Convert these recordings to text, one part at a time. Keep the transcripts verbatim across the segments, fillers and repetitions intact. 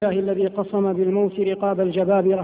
الله الذي قصم بالموت رقاب الجبابرة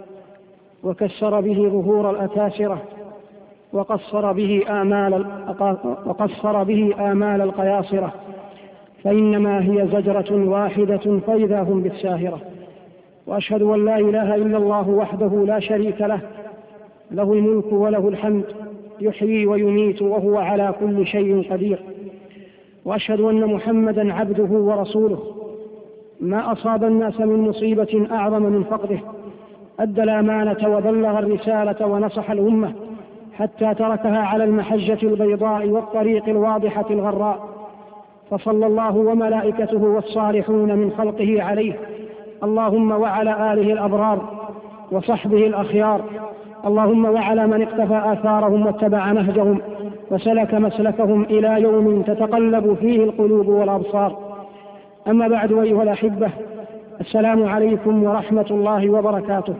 وكسر به ظهور الأكاسرة وقصر به آمال وقصر به آمال القياصرة، فإنما هي زجرة واحدة فإذا هم بالساهرة. وأشهد أن لا إله إلا الله وحده لا شريك له، له الملك وله الحمد، يحيي ويميت وهو على كل شيء قدير. وأشهد أن محمدا عبده ورسوله، ما أصاب الناس من مصيبة أعظم من فقده، أدى الأمانة وبلغ الرسالة ونصح الأمة حتى تركها على المحجة البيضاء والطريق الواضحة الغراء، فصلى الله وملائكته والصالحون من خلقه عليه، اللهم وعلى آله الأبرار وصحبه الأخيار، اللهم وعلى من اقتفى آثارهم واتبع نهجهم وسلك مسلكهم إلى يوم تتقلب فيه القلوب والأبصار. أما بعد، أيها الأحبة، السلام عليكم ورحمة الله وبركاته.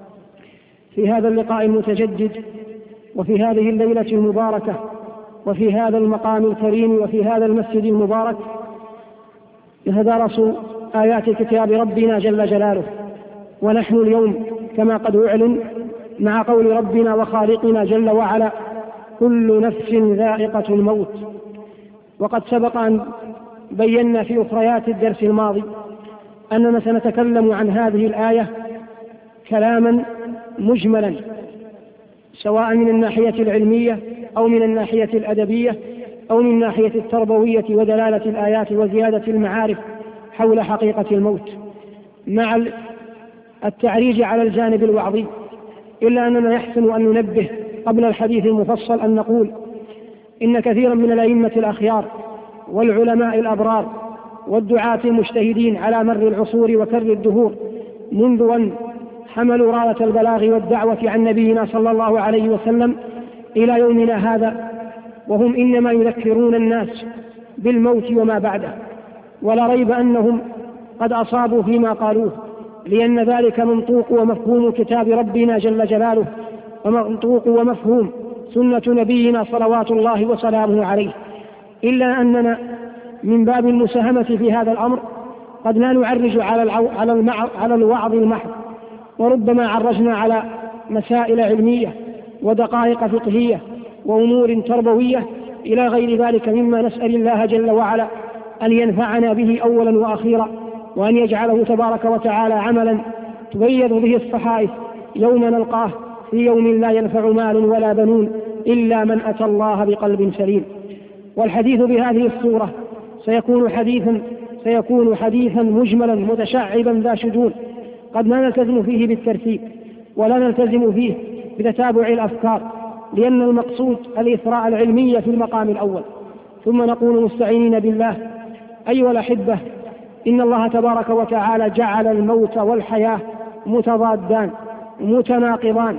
في هذا اللقاء المتجدد وفي هذه الليلة المباركة وفي هذا المقام الكريم وفي هذا المسجد المبارك نتدارس آيات كتاب ربنا جل جلاله، ونحن اليوم كما قد أعلن مع قول ربنا وخالقنا جل وعلا: كل نفس ذائقة الموت. وقد سبق أن بينا في أخريات الدرس الماضي أننا سنتكلم عن هذه الآية كلاما مجملا، سواء من الناحية العلمية أو من الناحية الأدبية أو من الناحية التربوية ودلالة الآيات وزيادة المعارف حول حقيقة الموت، مع التعريج على الجانب الوعظي. إلا أننا يحسن أن ننبه قبل الحديث المفصل أن نقول إن كثيرا من الأئمة الأخيار والعلماء الأبرار والدعاة المجتهدين على مر العصور وكر الدهور منذ أن حملوا راية البلاغ والدعوة عن نبينا صلى الله عليه وسلم إلى يومنا هذا، وهم إنما يذكرون الناس بالموت وما بعده، ولا ريب أنهم قد أصابوا فيما قالوه، لأن ذلك منطوق ومفهوم كتاب ربنا جل جلاله، ومنطوق ومفهوم سنة نبينا صلوات الله وسلامه عليه. إلا أننا من باب المساهمة في هذا الأمر قد لا نعرج على العو... على, المع... على الوعظ المحض، وربما عرجنا على مسائل علمية ودقائق فقهية وأمور تربوية إلى غير ذلك، مما نسأل الله جل وعلا أن ينفعنا به أولا وأخيرا، وأن يجعله تبارك وتعالى عملا تبيض به الصحائف يوم نلقاه في يوم لا ينفع مال ولا بنون إلا من أتى الله بقلب سليم. والحديث بهذه الصورة سيكون حديثا سيكون حديثا مجملا متشعبا ذا شجون، قد لا نلتزم فيه بالترتيب ولا نلتزم فيه بتتابع الأفكار، لأن المقصود الإثراء العلمية في المقام الأول، ثم نقول مستعينين بالله: أيها الأحبة، إن الله تبارك وتعالى جعل الموت والحياة متضادان متناقضان،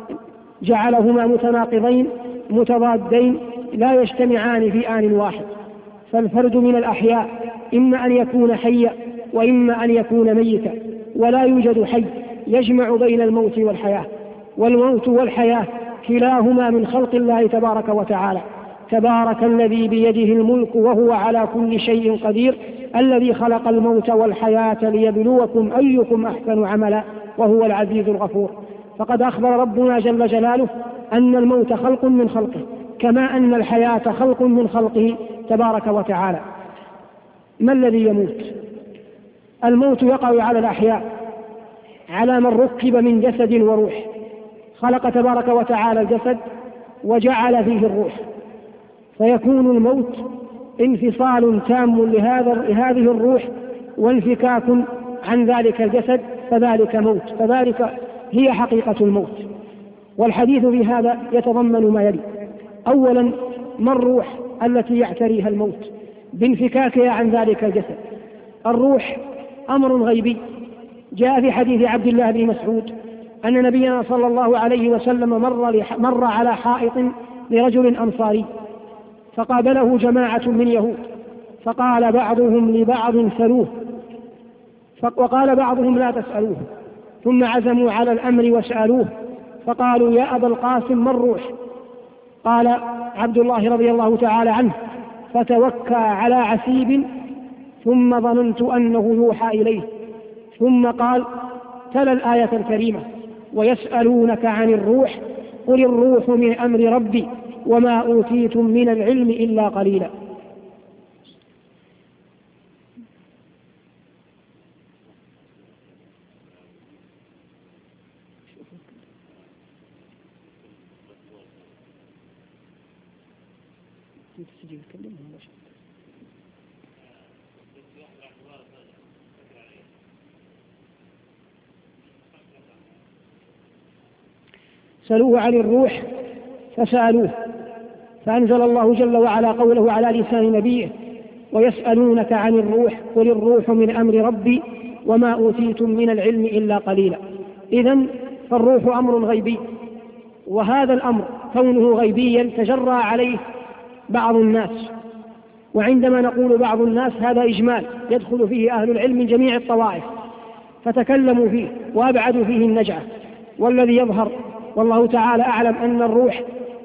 جعلهما متناقضين متضادين لا يجتمعان في آن واحد. فالفرد من الأحياء إما أن يكون حيا وإما أن يكون ميتا، ولا يوجد حي يجمع بين الموت والحياة، والموت والحياة كلاهما من خلق الله تبارك وتعالى. تبارك الذي بيده الملك وهو على كل شيء قدير، الذي خلق الموت والحياة ليبلوكم أيكم أحسن عملا وهو العزيز الغفور. فقد أخبر ربنا جل جلاله أن الموت خلق من خلقه، كما أن الحياة خلق من خلقه تبارك وتعالى. ما الذي يموت؟ الموت يقع على الأحياء على من ركب من جسد وروح. خلق تبارك وتعالى الجسد وجعل فيه الروح، فيكون الموت انفصال تام لهذا لهذه الروح وانفكاك عن ذلك الجسد، فذلك موت، فذلك هي حقيقة الموت. والحديث في هذا يتضمن ما يلي: أولا، ما الروح التي يعتريها الموت بانفكاكها عن ذلك الجسد؟ الروح أمر غيبي. جاء في حديث عبد الله بن مسعود أن نبينا صلى الله عليه وسلم مر, مر على حائط لرجل أنصاري، فقابله جماعة من يهود، فقال بعضهم لبعض سلوه، وقال بعضهم لا تسألوه، ثم عزموا على الأمر وسألوه، فقالوا: يا أبا القاسم، ما الروح؟ قال عبد الله رضي الله تعالى عنه: فتوكى على عسيب ثم ظننت أنه يوحى إليه، ثم قال تلا الآية الكريمة: ويسألونك عن الروح قل الروح من أمر ربي وما أوتيتم من العلم إلا قليلا. سألوه عن الروح فسألوه، فأنزل الله جل وعلا قوله على لسان نبيه: ويسألونك عن الروح قل الروح من أمر ربي وما أوتيتم من العلم إلا قليلا. إذن فالروح أمر غيبي، وهذا الأمر كونه غيبيا تجرى عليه بعض الناس، وعندما نقول بعض الناس هذا إجمال يدخل فيه أهل العلم من جميع الطوائف فتكلموا فيه وأبعدوا فيه النجعة. والذي يظهر والله تعالى أعلم أن الروح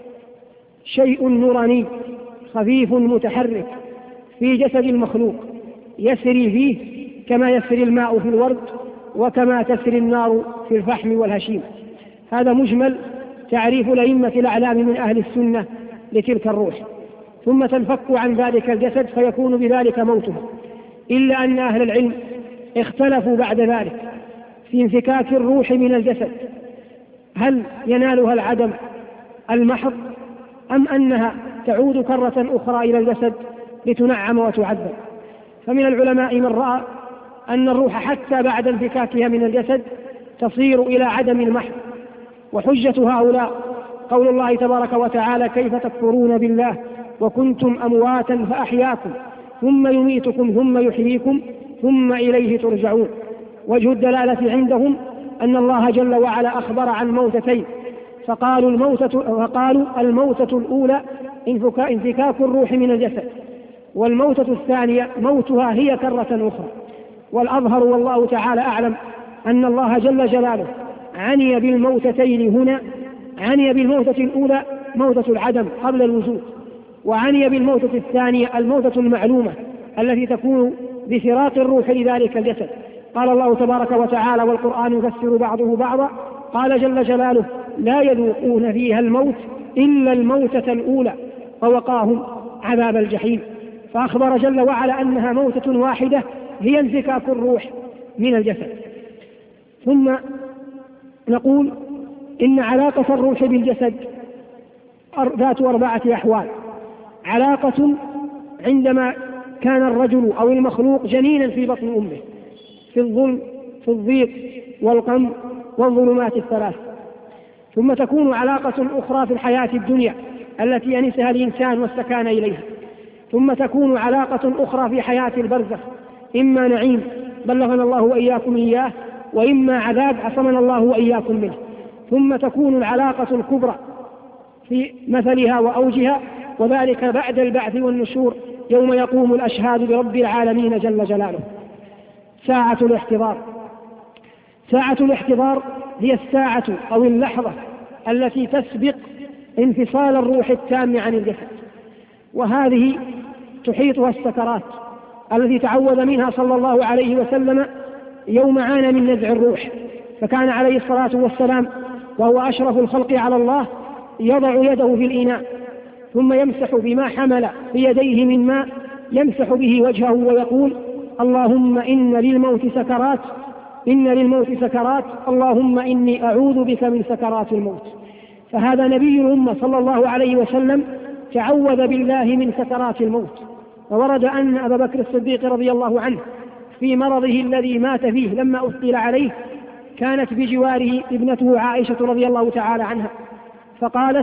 شيء نوراني خفيف متحرك في جسد المخلوق يسري فيه كما يسري الماء في الورد وكما تسري النار في الفحم والهشيم. هذا مجمل تعريف الأئمة الأعلام من أهل السنة لتلك الروح، ثم تنفك عن ذلك الجسد فيكون بذلك موته. إلا أن أهل العلم اختلفوا بعد ذلك في انفكاك الروح من الجسد، هل ينالها العدم المحض أم أنها تعود كرة أخرى إلى الجسد لتنعم وتعذب. فمن العلماء من رأى أن الروح حتى بعد انفكاكها من الجسد تصير إلى عدم المحض، وحجة هؤلاء قول الله تبارك وتعالى: كيف تكفرون بالله وكنتم أمواتا فأحياكم ثم يميتكم ثم يحييكم ثم إليه ترجعون. وجه الدلالة عندهم أن الله جل وعلا أخبر عن موتتين، فقالوا الموتة, فقالوا الموتة الأولى انفكاك الروح من الجسد، والموتة الثانية موتها هي كرة أخرى. والأظهر والله تعالى أعلم أن الله جل جلاله عني بالموتتين هنا، عني بالموتة الأولى موتة العدم قبل الوجود، وعني بالموتة الثانية الموتة المعلومة التي تكون بفراق الروح لذلك الجسد. قال الله تبارك وتعالى والقرآن يفسر بعضه بعضا: قال جل جلاله: لا يذوقون فيها الموت إلا الموتة الأولى ووقاهم عذاب الجحيم. فأخبر جل وعلا أنها موتة واحدة هي انفكاك الروح من الجسد. ثم نقول إن علاقة الروح بالجسد ذات أربعة أحوال: علاقة عندما كان الرجل أو المخلوق جنينا في بطن أمه في الظلم في الضيق والقم والظلمات الثلاث. ثم تكون علاقة أخرى في الحياة الدنيا التي ينسها الإنسان واستكان إليها. ثم تكون علاقة أخرى في حياة البرزخ، إما نعيم بلغنا الله وإياكم إياه، وإما عذاب عصمنا الله وإياكم منه. ثم تكون العلاقة الكبرى في مثلها وأوجها، وذلك بعد البعث والنشور يوم يقوم الأشهاد برب العالمين جل جلاله. ساعة الاحتضار. ساعة الاحتضار هي الساعة أو اللحظة التي تسبق انفصال الروح التام عن الجسد، وهذه تحيطها السكرات التي تعوذ منها صلى الله عليه وسلم يوم عانى من نزع الروح. فكان عليه الصلاة والسلام وهو أشرف الخلق على الله يضع يده في الإناء ثم يمسح بما حمل في يديه من ماء يمسح به وجهه ويقول: اللهم إن للموت سكرات إن للموت سكرات اللهم إني أعوذ بك من سكرات الموت. فهذا نبي الأمة صلى الله عليه وسلم تعوذ بالله من سكرات الموت. وورد أن أبا بكر الصديق رضي الله عنه في مرضه الذي مات فيه لما أثقل عليه كانت بجواره ابنته عائشة رضي الله تعالى عنها، فقالت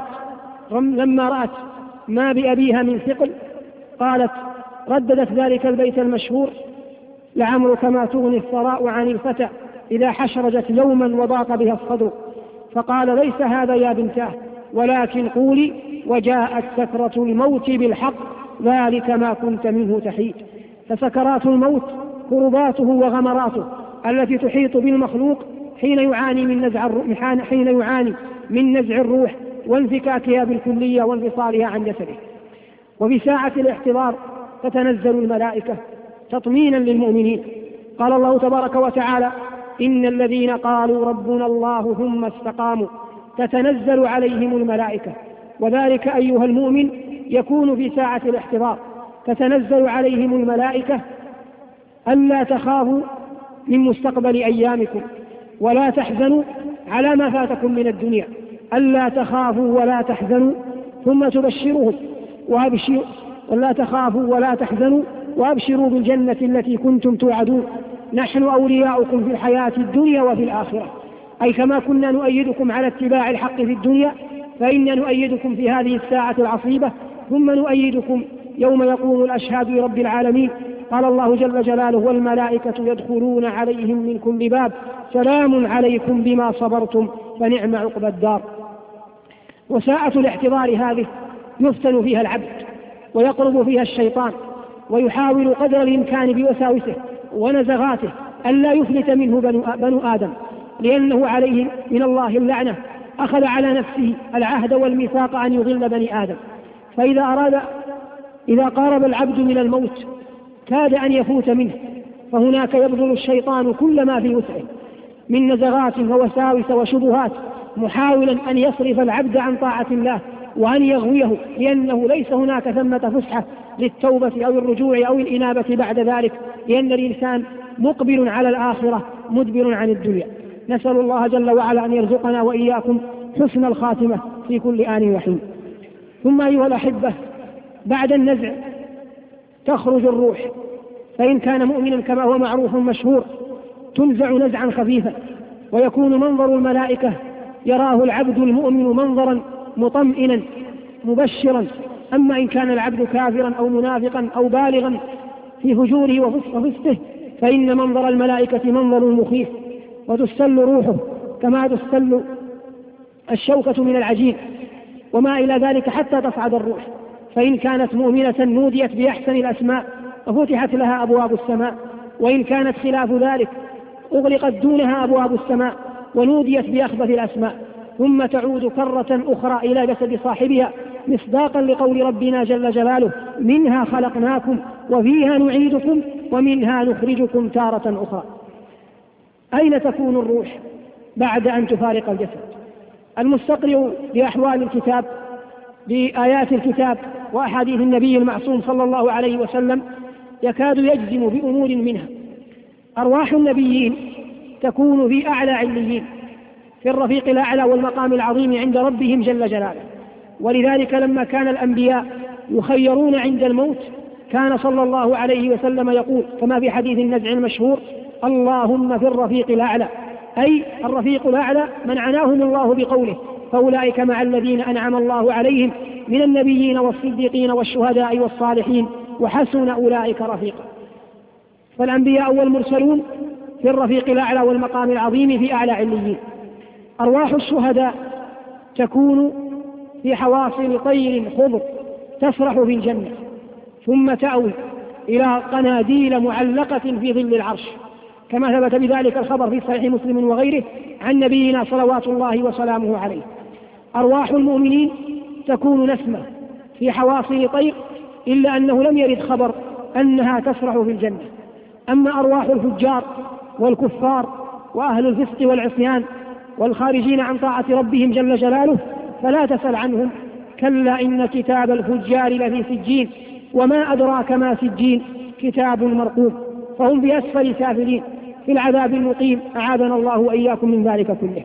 لما رأت ما بأبيها من ثقل قالت رددت ذلك البيت المشهور: لعمرك ما تغني الثراء عن الفتى إذا حشرجت يوما وضاق بها الصدر. فقال: ليس هذا يا بنتاه، ولكن قولي: وجاءت سكرة الموت بالحق ذلك ما كنت منه تحيد. فسكرات الموت كرباته وغمراته التي تحيط بالمخلوق حين يعاني من نزع الروح حين يعاني من نزع الروح وانفكاكها بالكلية وانفصالها عن جسده. وفي ساعة الاحتضار تتنزل الملائكة تطمينا للمؤمنين. قال الله تبارك وتعالى: إن الذين قالوا ربنا الله ثم استقاموا تتنزل عليهم الملائكة. وذلك أيها المؤمن يكون في ساعة الاحتضار، تتنزل عليهم الملائكة ألا تخافوا من مستقبل أيامكم ولا تحزنوا على ما فاتكم من الدنيا، ألا تخافوا ولا تحزنوا، ثم تبشرهم وأبشروا ولا تخافوا ولا تحزنوا وأبشروا بالجنة التي كنتم توعدون، نحن أولياؤكم في الحياة الدنيا وفي الآخرة. أي كما كنا نؤيدكم على اتباع الحق في الدنيا فإنا نؤيدكم في هذه الساعة العصيبة، ثم نؤيدكم يوم يقوم الأشهاد لرب العالمين. قال الله جل جلاله: والملائكة يدخلون عليهم من كل باب سلام عليكم بما صبرتم فنعم عقبى الدار. وساعة الاحتضار هذه يفتن فيها العبد ويقرب فيها الشيطان ويحاول قدر الإمكان بوساوسه ونزغاته ألا يفلت منه بنو آدم، لأنه عليه من الله اللعنة أخذ على نفسه العهد والميثاق أن يضل بني آدم. فإذا أراد إذا قارب العبد من الموت كاد أن يفوت منه، فهناك يبذل الشيطان كل ما في وسعه من نزغات ووساوس وشبهات محاولا أن يصرف العبد عن طاعة الله وأن يغويه، لأنه ليس هناك ثمة فسحة للتوبة أو الرجوع أو الإنابة بعد ذلك، لأن الإنسان مقبل على الآخرة مدبر عن الدنيا. نسأل الله جل وعلا أن يرزقنا وإياكم حسن الخاتمة في كل آن وحين. ثم أيها الأحبة، بعد النزع تخرج الروح، فإن كان مؤمنا كما هو معروف مشهور تنزع نزعا خفيفا ويكون منظر الملائكة يراه العبد المؤمن منظرا مطمئنا مبشرا. أما إن كان العبد كافرا أو منافقا أو بالغا في فجوره وفسقه فإن منظر الملائكة منظر مخيف، وتستل روحه كما تستل الشوكة من العجين وما إلى ذلك حتى تصعد الروح. فإن كانت مؤمنة نوديت بأحسن الأسماء وفتحت لها أبواب السماء، وإن كانت خلاف ذلك أغلقت دونها أبواب السماء ونوديت بأخبث الأسماء، ثم تعود كرة أخرى إلى جسد صاحبها مصداقا لقول ربنا جل جلاله: منها خلقناكم وفيها نعيدكم ومنها نخرجكم تارة أخرى. أين تكون الروح بعد أن تفارق الجسد؟ المستقرئ لأحوال الكتاب بآيات الكتاب وأحاديث النبي المعصوم صلى الله عليه وسلم يكاد يجزم بأمور منها. أرواح النبيين تكون في أعلى عليين في الرفيق الأعلى والمقام العظيم عند ربهم جل جلاله، ولذلك لما كان الأنبياء يخيرون عند الموت كان صلى الله عليه وسلم يقول كما في حديث النزع المشهور: اللهم في الرفيق الأعلى، أي الرفيق الأعلى من عناهم الله بقوله: فأولئك مع الذين أنعم الله عليهم من النبيين والصديقين والشهداء والصالحين وحسن أولئك رفيقا. فالأنبياء والمرسلون في الرفيق الأعلى والمقام العظيم في أعلى عليين. أرواح الشهداء تكون في حواصل طير خضر تسرح في الجنة، ثم تأوي إلى قناديل معلقة في ظل العرش، كما ثبت بذلك الخبر في صحيح مسلم وغيره عن نبينا صلوات الله وسلامه عليه. أرواح المؤمنين تكون نسمة في حواصل طير، إلا أنه لم يرد خبر أنها تسرح في الجنة. أما أرواح الفجار والكفار وأهل الفسق والعصيان والخارجين عن طاعة ربهم جل جلاله فلا تسل عنهم، كلا إن كتاب الفجار لفي سجين وما أدراك ما سجين كتاب مرقوم، فهم بأسفل سافلين في العذاب المقيم، أعاذنا الله وإياكم من ذلك كله.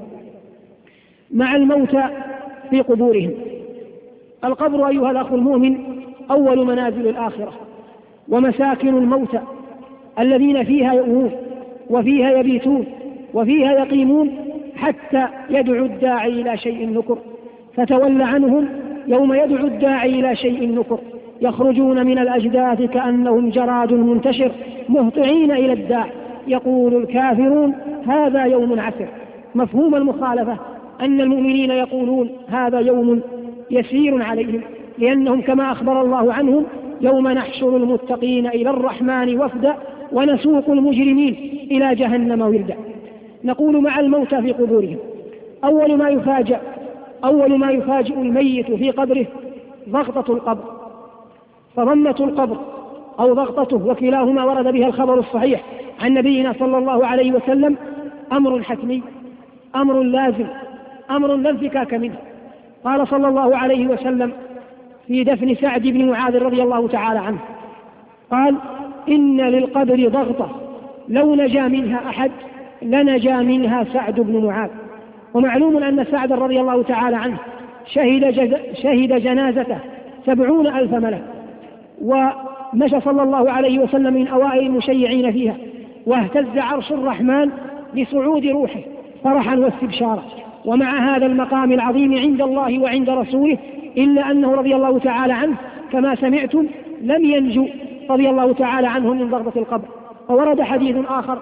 مع الموتى في قبورهم. القبر أيها الأخ المؤمن أول منازل الآخرة ومساكن الموتى الذين فيها يؤوون وفيها يبيتون وفيها يقيمون حتى يدعو الداعي إلى شيء نكر، فتول عنهم يوم يدعو الداعي إلى شيء نكر، يخرجون من الأجداث كأنهم جراد منتشر مهطعين إلى الداع، يقول الكافرون هذا يوم عسر. مفهوم المخالفة أن المؤمنين يقولون هذا يوم يسير عليهم، لأنهم كما أخبر الله عنهم: يوم نحشر المتقين إلى الرحمن وفدا ونسوق المجرمين إلى جهنم وردا. نقول مع الموتى في قبورهم. أول ما يفاجأ أول ما يفاجئ الميت في قبره ضغطة القبر، فضمة القبر أو ضغطته، وكلاهما ورد بها الخبر الصحيح عن نبينا صلى الله عليه وسلم أمر حتمي، أمر لازم، أمر لا انفكاك منه. قال صلى الله عليه وسلم في دفن سعد بن معاذ رضي الله تعالى عنه، قال: إن للقبر ضغطة لو نجا منها أحد لنجا منها سعد بن معاذ. ومعلوم أن سعد رضي الله تعالى عنه شهد, شهد جنازته سبعون ألف ملك، ومشى صلى الله عليه وسلم من أوائل المشيعين فيها، واهتز عرش الرحمن لصعود روحه فرحا واستبشارا. ومع هذا المقام العظيم عند الله وعند رسوله، إلا أنه رضي الله تعالى عنه كما سمعتم لم ينجو رضي الله تعالى عنه من ضغطة القبر. وورد حديث آخر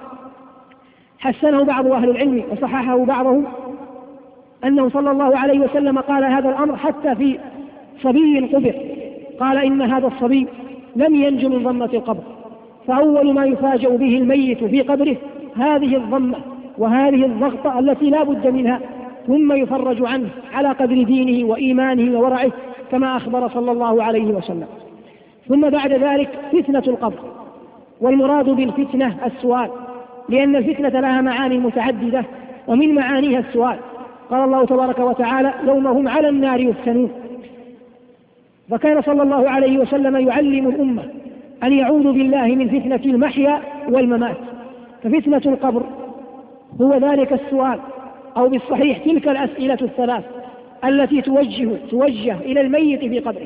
حسنه بعض أهل العلم وصححه بعضهم، أنه صلى الله عليه وسلم قال هذا الأمر حتى في صبي قبر، قال: إن هذا الصبي لم ينجو من ضمة القبر، فأول ما يفاجأ به الميت في قبره هذه الضمة وهذه الضغطة التي لا بد منها، ثم يفرج عنه على قدر دينه وإيمانه وورعه كما أخبر صلى الله عليه وسلم. ثم بعد ذلك فتنة القبر، والمراد بالفتنة السؤال، لأن الفتنة لها معاني متعددة، ومن معانيها السؤال. قال الله تبارك وتعالى: يوم هم على النار يفتنون. فكان صلى الله عليه وسلم يعلم الأمة أن يعوذوا بالله من فتنة المحيا والممات. ففتنة القبر هو ذلك السؤال، أو بالصحيح تلك الأسئلة الثلاث التي توجه, توجه إلى الميت في قبره.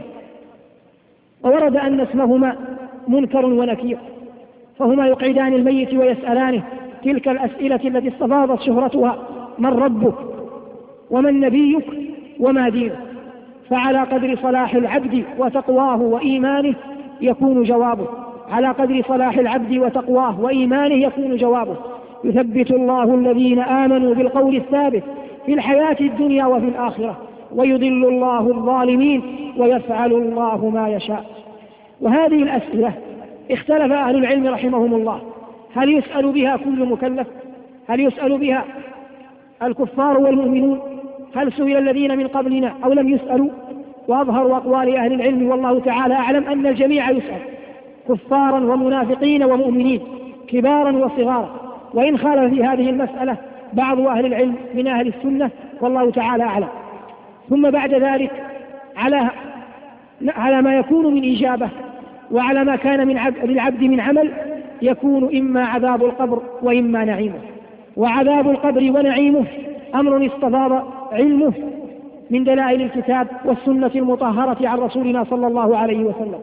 وورد أن اسمهما منكر ونكير، فهما يقعدان الميت ويسألانه تلك الأسئلة التي استفاضت شهرتها: من ربك، ومن نبيك، وما دينك. فعلى قدر صلاح العبد وتقواه وإيمانه يكون جوابه، على قدر صلاح العبد وتقواه وإيمانه يكون جوابه. يثبت الله الذين آمنوا بالقول الثابت في الحياة الدنيا وفي الآخرة، ويضل الله الظالمين، ويفعل الله ما يشاء. وهذه الأسئلة اختلف أهل العلم رحمهم الله: هل يسأل بها كل مكلف؟ هل يسأل بها الكفار والمؤمنون؟ هل سئل الذين من قبلنا أو لم يسألوا؟ وأظهر أقوال أهل العلم والله تعالى أعلم أن الجميع يسأل، كفارا ومنافقين ومؤمنين، كبارا وصغارا، وإن خالف في هذه المسألة بعض أهل العلم من أهل السنة والله تعالى أعلم. ثم بعد ذلك على على ما يكون من إجابة وعلى ما كان من عبد للعبد من عمل يكون إما عذاب القبر وإما نعيمه. وعذاب القبر ونعيمه أمر استفاض علمه من دلائل الكتاب والسنة المطهرة عن رسولنا صلى الله عليه وسلم.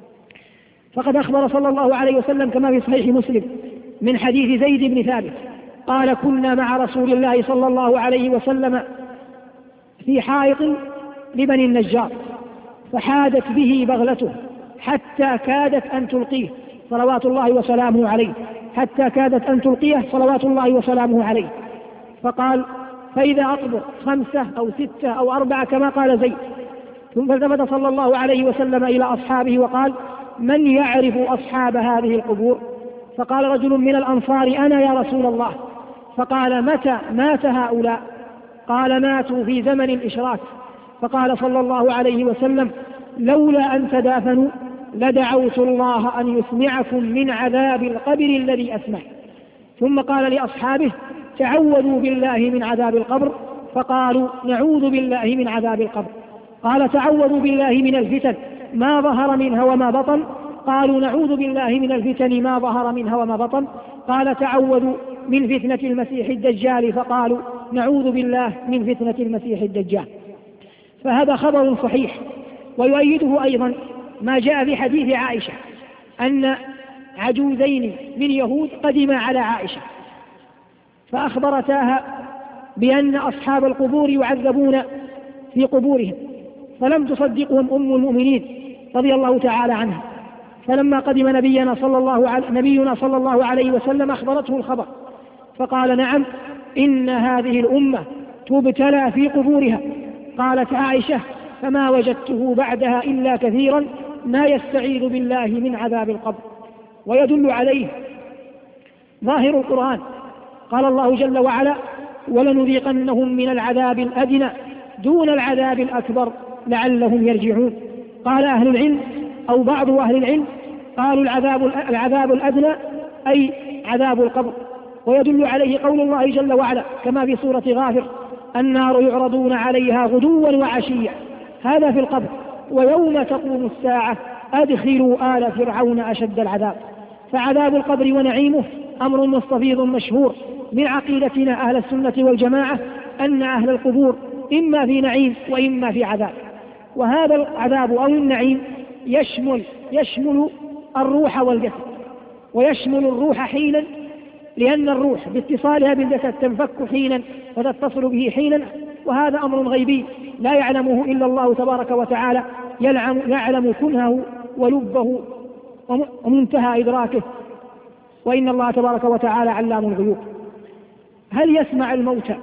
فقد أخبر صلى الله عليه وسلم كما في صحيح مسلم من حديث زيد بن ثابت قال: كنا مع رسول الله صلى الله عليه وسلم في حائط لبني النجار، فحادت به بغلته حتى كادت أن تلقيه صلوات الله وسلامه عليه، حتى كادت أن تلقيه صلوات الله وسلامه عليه. فقال: فإذا أقبر خمسة أو ستة أو أربعة كما قال زيد. ثم التفت صلى الله عليه وسلم إلى أصحابه وقال: من يعرف أصحاب هذه القبور؟ فقال رجل من الأنصار: أنا يا رسول الله. فقال: متى مات هؤلاء؟ قال: ماتوا في زمن الإشراك. فقال صلى الله عليه وسلم: لولا أن تدافنوا لدعوت الله أن يسمعكم من عذاب القبر الذي أسمع. ثم قال لأصحابه: تعوذوا بالله من عذاب القبر. فقالوا: نعوذ بالله من عذاب القبر. قال: تعوذوا بالله من الفتن ما ظهر منها وما بطن. قالوا: نعوذ بالله من الفتن ما ظهر منها وما بطن. قال: تعوذوا من فتنة المسيح الدجال. فقالوا: نعوذ بالله من فتنة المسيح الدجال. فهذا خبر صحيح. ويؤيده أيضا ما جاء في حديث عائشة أن عجوزين من يهود قدما على عائشة فأخبرتاها بأن أصحاب القبور يعذبون في قبورهم، فلم تصدقهم أم المؤمنين رضي الله تعالى عنها. فلما قدم نبينا صلى الله عليه, نبينا صلى الله عليه وسلم أخبرته الخبر، فقال: نعم، إن هذه الأمة تبتلى في قبورها. قالت عائشة: فما وجدته بعدها إلا كثيرا ما يستعيذ بالله من عذاب القبر. ويدل عليه ظاهر القرآن، قال الله جل وعلا: ولنذيقنهم من العذاب الأدنى دون العذاب الأكبر لعلهم يرجعون. قال أهل العلم أو بعض أهل العلم قالوا العذاب, العذاب الأدنى أي عذاب القبر، ويدل عليه قول الله جل وعلا كما في سورة غافر: النار يعرضون عليها غدوا وعشيا، هذا في القبر. ويوم تقوم الساعة أدخلوا آل فرعون أشد العذاب. فعذاب القبر ونعيمه أمر مستفيض مشهور من عقيدتنا أهل السنة والجماعة، أن أهل القبور إما في نعيم وإما في عذاب. وهذا العذاب أو النعيم يشمل يشمل الروح والجسد، ويشمل الروح حينا، لأن الروح باتصالها بالجسد تنفك حينا وتتصل به حينا، وهذا أمر غيبي لا يعلمه إلا الله تبارك وتعالى، يعلم كنهه ولبه ومنتهى إدراكه، وإن الله تبارك وتعالى علام الغيوب. هل يسمع الموتى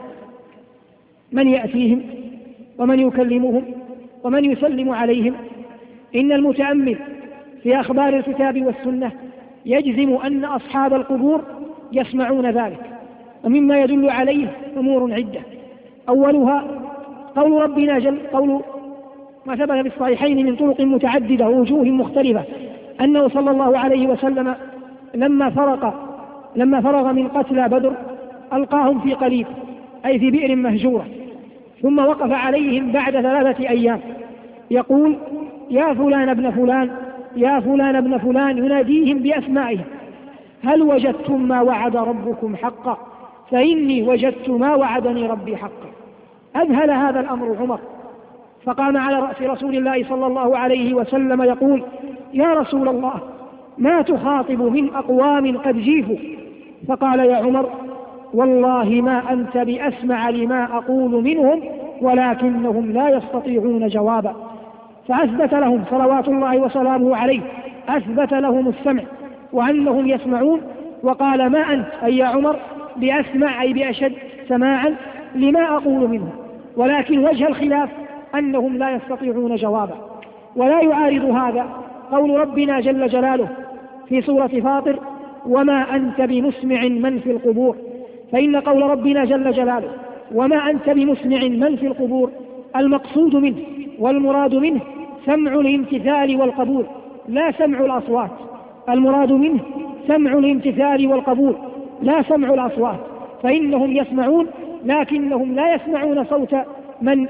من يأتيهم ومن يكلمهم ومن يسلم عليهم؟ إن المتأمل في أخبار الكتاب والسنة يجزم أن أصحاب القبور يسمعون ذلك. ومما يدل عليه أمور عدة، أولها قول ربنا جل قول ما ثبت في الصحيحين من طرق متعددة ووجوه مختلفة، أنه صلى الله عليه وسلم لما فرق لما فرغ من قتلى بدر ألقاهم في قليب، أي في بئر مهجورة، ثم وقف عليهم بعد ثلاثة أيام يقول: يا فلان ابن فلان، يا فلان ابن فلان، يناديهم بأسمائهم: هل وجدتم ما وعد ربكم حقا؟ فإني وجدت ما وعدني ربي حقا. أذهل هذا الأمر عمر، فقام على رأس رسول الله صلى الله عليه وسلم يقول: يا رسول الله، ما تخاطب من أقوام قد جيفوا؟ فقال: يا عمر، والله ما أنت بأسمع لما أقول منهم، ولكنهم لا يستطيعون جوابا. فأثبت لهم صلوات الله وسلامه عليه، أثبت لهم السمع وأنهم يسمعون، وقال: ما أنت أي يا عمر بأسمع أي بأشد سماعا لما أقول منهم، ولكن وجه الخلاف أنهم لا يستطيعون جوابا. ولا يعارض هذا قول ربنا جل جلاله في سورة فاطر: وما أنت بمسمع من في القبور. فإن قول ربنا جل جلاله وما أنت بمسمع من في القبور المقصود منه والمراد منه سمع الامتثال والقبول، لا سمع الأصوات. المراد منه سمع الامتثال والقبول، لا سمع الأصوات، فإنهم يسمعون لكنهم لا يسمعون صوت من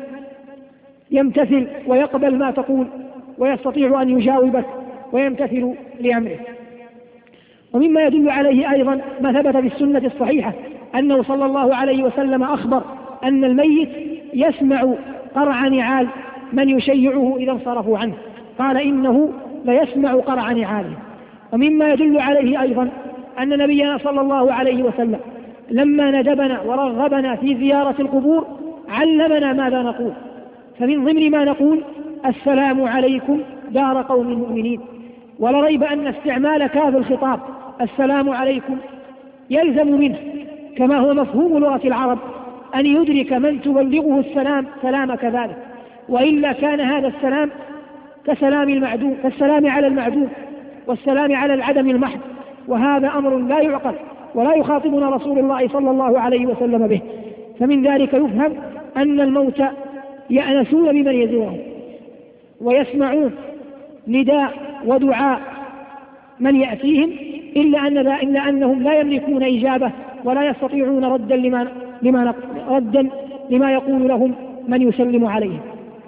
يمتثل ويقبل ما تقول ويستطيع أن يجاوبك ويمتثل لأمره. ومما يدل عليه أيضا ما ثبت في السنة الصحيحة أنه صلى الله عليه وسلم أخبر أن الميت يسمع قرع نعال من يشيعه إذا انصرفوا عنه، قال: إنه ليسمع قرع نعاله. ومما يدل عليه أيضا أن نبينا صلى الله عليه وسلم لما ندبنا ورغبنا في زيارة القبور علمنا ماذا نقول، فمن ضمن ما نقول: السلام عليكم دار قوم مؤمنين. ولا ريب أن استعمال كاف الخطاب السلام عليكم يلزم منه كما هو مفهوم لغة العرب أن يدرك من تبلغه السلام سلام كذلك، وإلا كان هذا السلام كسلام المعدوم، كالسلام على المعدوم والسلام على العدم المحض، وهذا أمر لا يعقل ولا يخاطبنا رسول الله صلى الله عليه وسلم به. فمن ذلك يفهم أن الموت يأنسون بمن يزورهم ويسمعون نداء ودعاء من يأتيهم، إلا, أن إلا أنهم لا يملكون إجابة ولا يستطيعون ردا لما, لما, ردا لما يقول لهم من يسلم عليهم.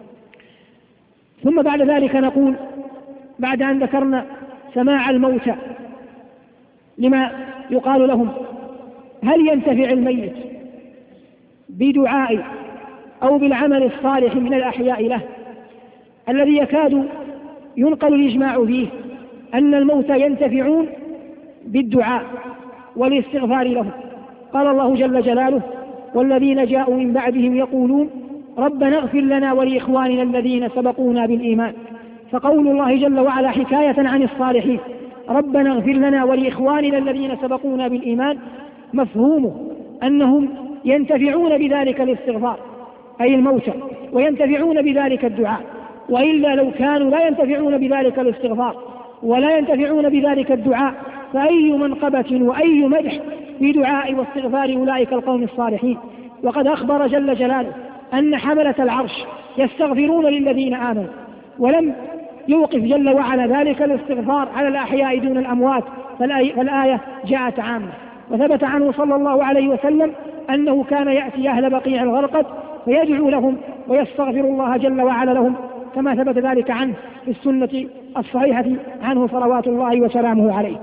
ثم بعد ذلك نقول بعد أن ذكرنا سماع الموتى لما يقال لهم: هل ينتفع الميت بدعاء أو بالعمل الصالح من الأحياء له؟ الذي يكاد ينقل الإجماع فيه أن الموتى ينتفعون بالدعاء والاستغفار له. قال الله جل جلاله: والذين جاءوا من بعدهم يقولون ربنا اغفر لنا ولإخواننا الذين سبقونا بالإيمان. فقول الله جل وعلا حكاية عن الصالحين ربنا اغفر لنا ولإخواننا الذين سبقونا بالإيمان مفهومه أنهم ينتفعون بذلك الاستغفار أي الموتى، وينتفعون بذلك الدعاء، وإلا لو كانوا لا ينتفعون بذلك الاستغفار ولا ينتفعون بذلك الدعاء فأي منقبة وأي مدح في دعاء واستغفار أولئك القوم الصالحين. وقد أخبر جل جلاله أن حملة العرش يستغفرون للذين آمنوا، ولم يوقف جل وعلا ذلك الاستغفار على الأحياء دون الأموات، فالآية جاءت عامة. وثبت عنه صلى الله عليه وسلم أنه كان يأتي أهل بقيع الغرقد فيدعو لهم ويستغفر الله جل وعلا لهم، كما ثبت ذلك عنه في السنة الصحيحة عنه صلوات الله وسلامه عليه.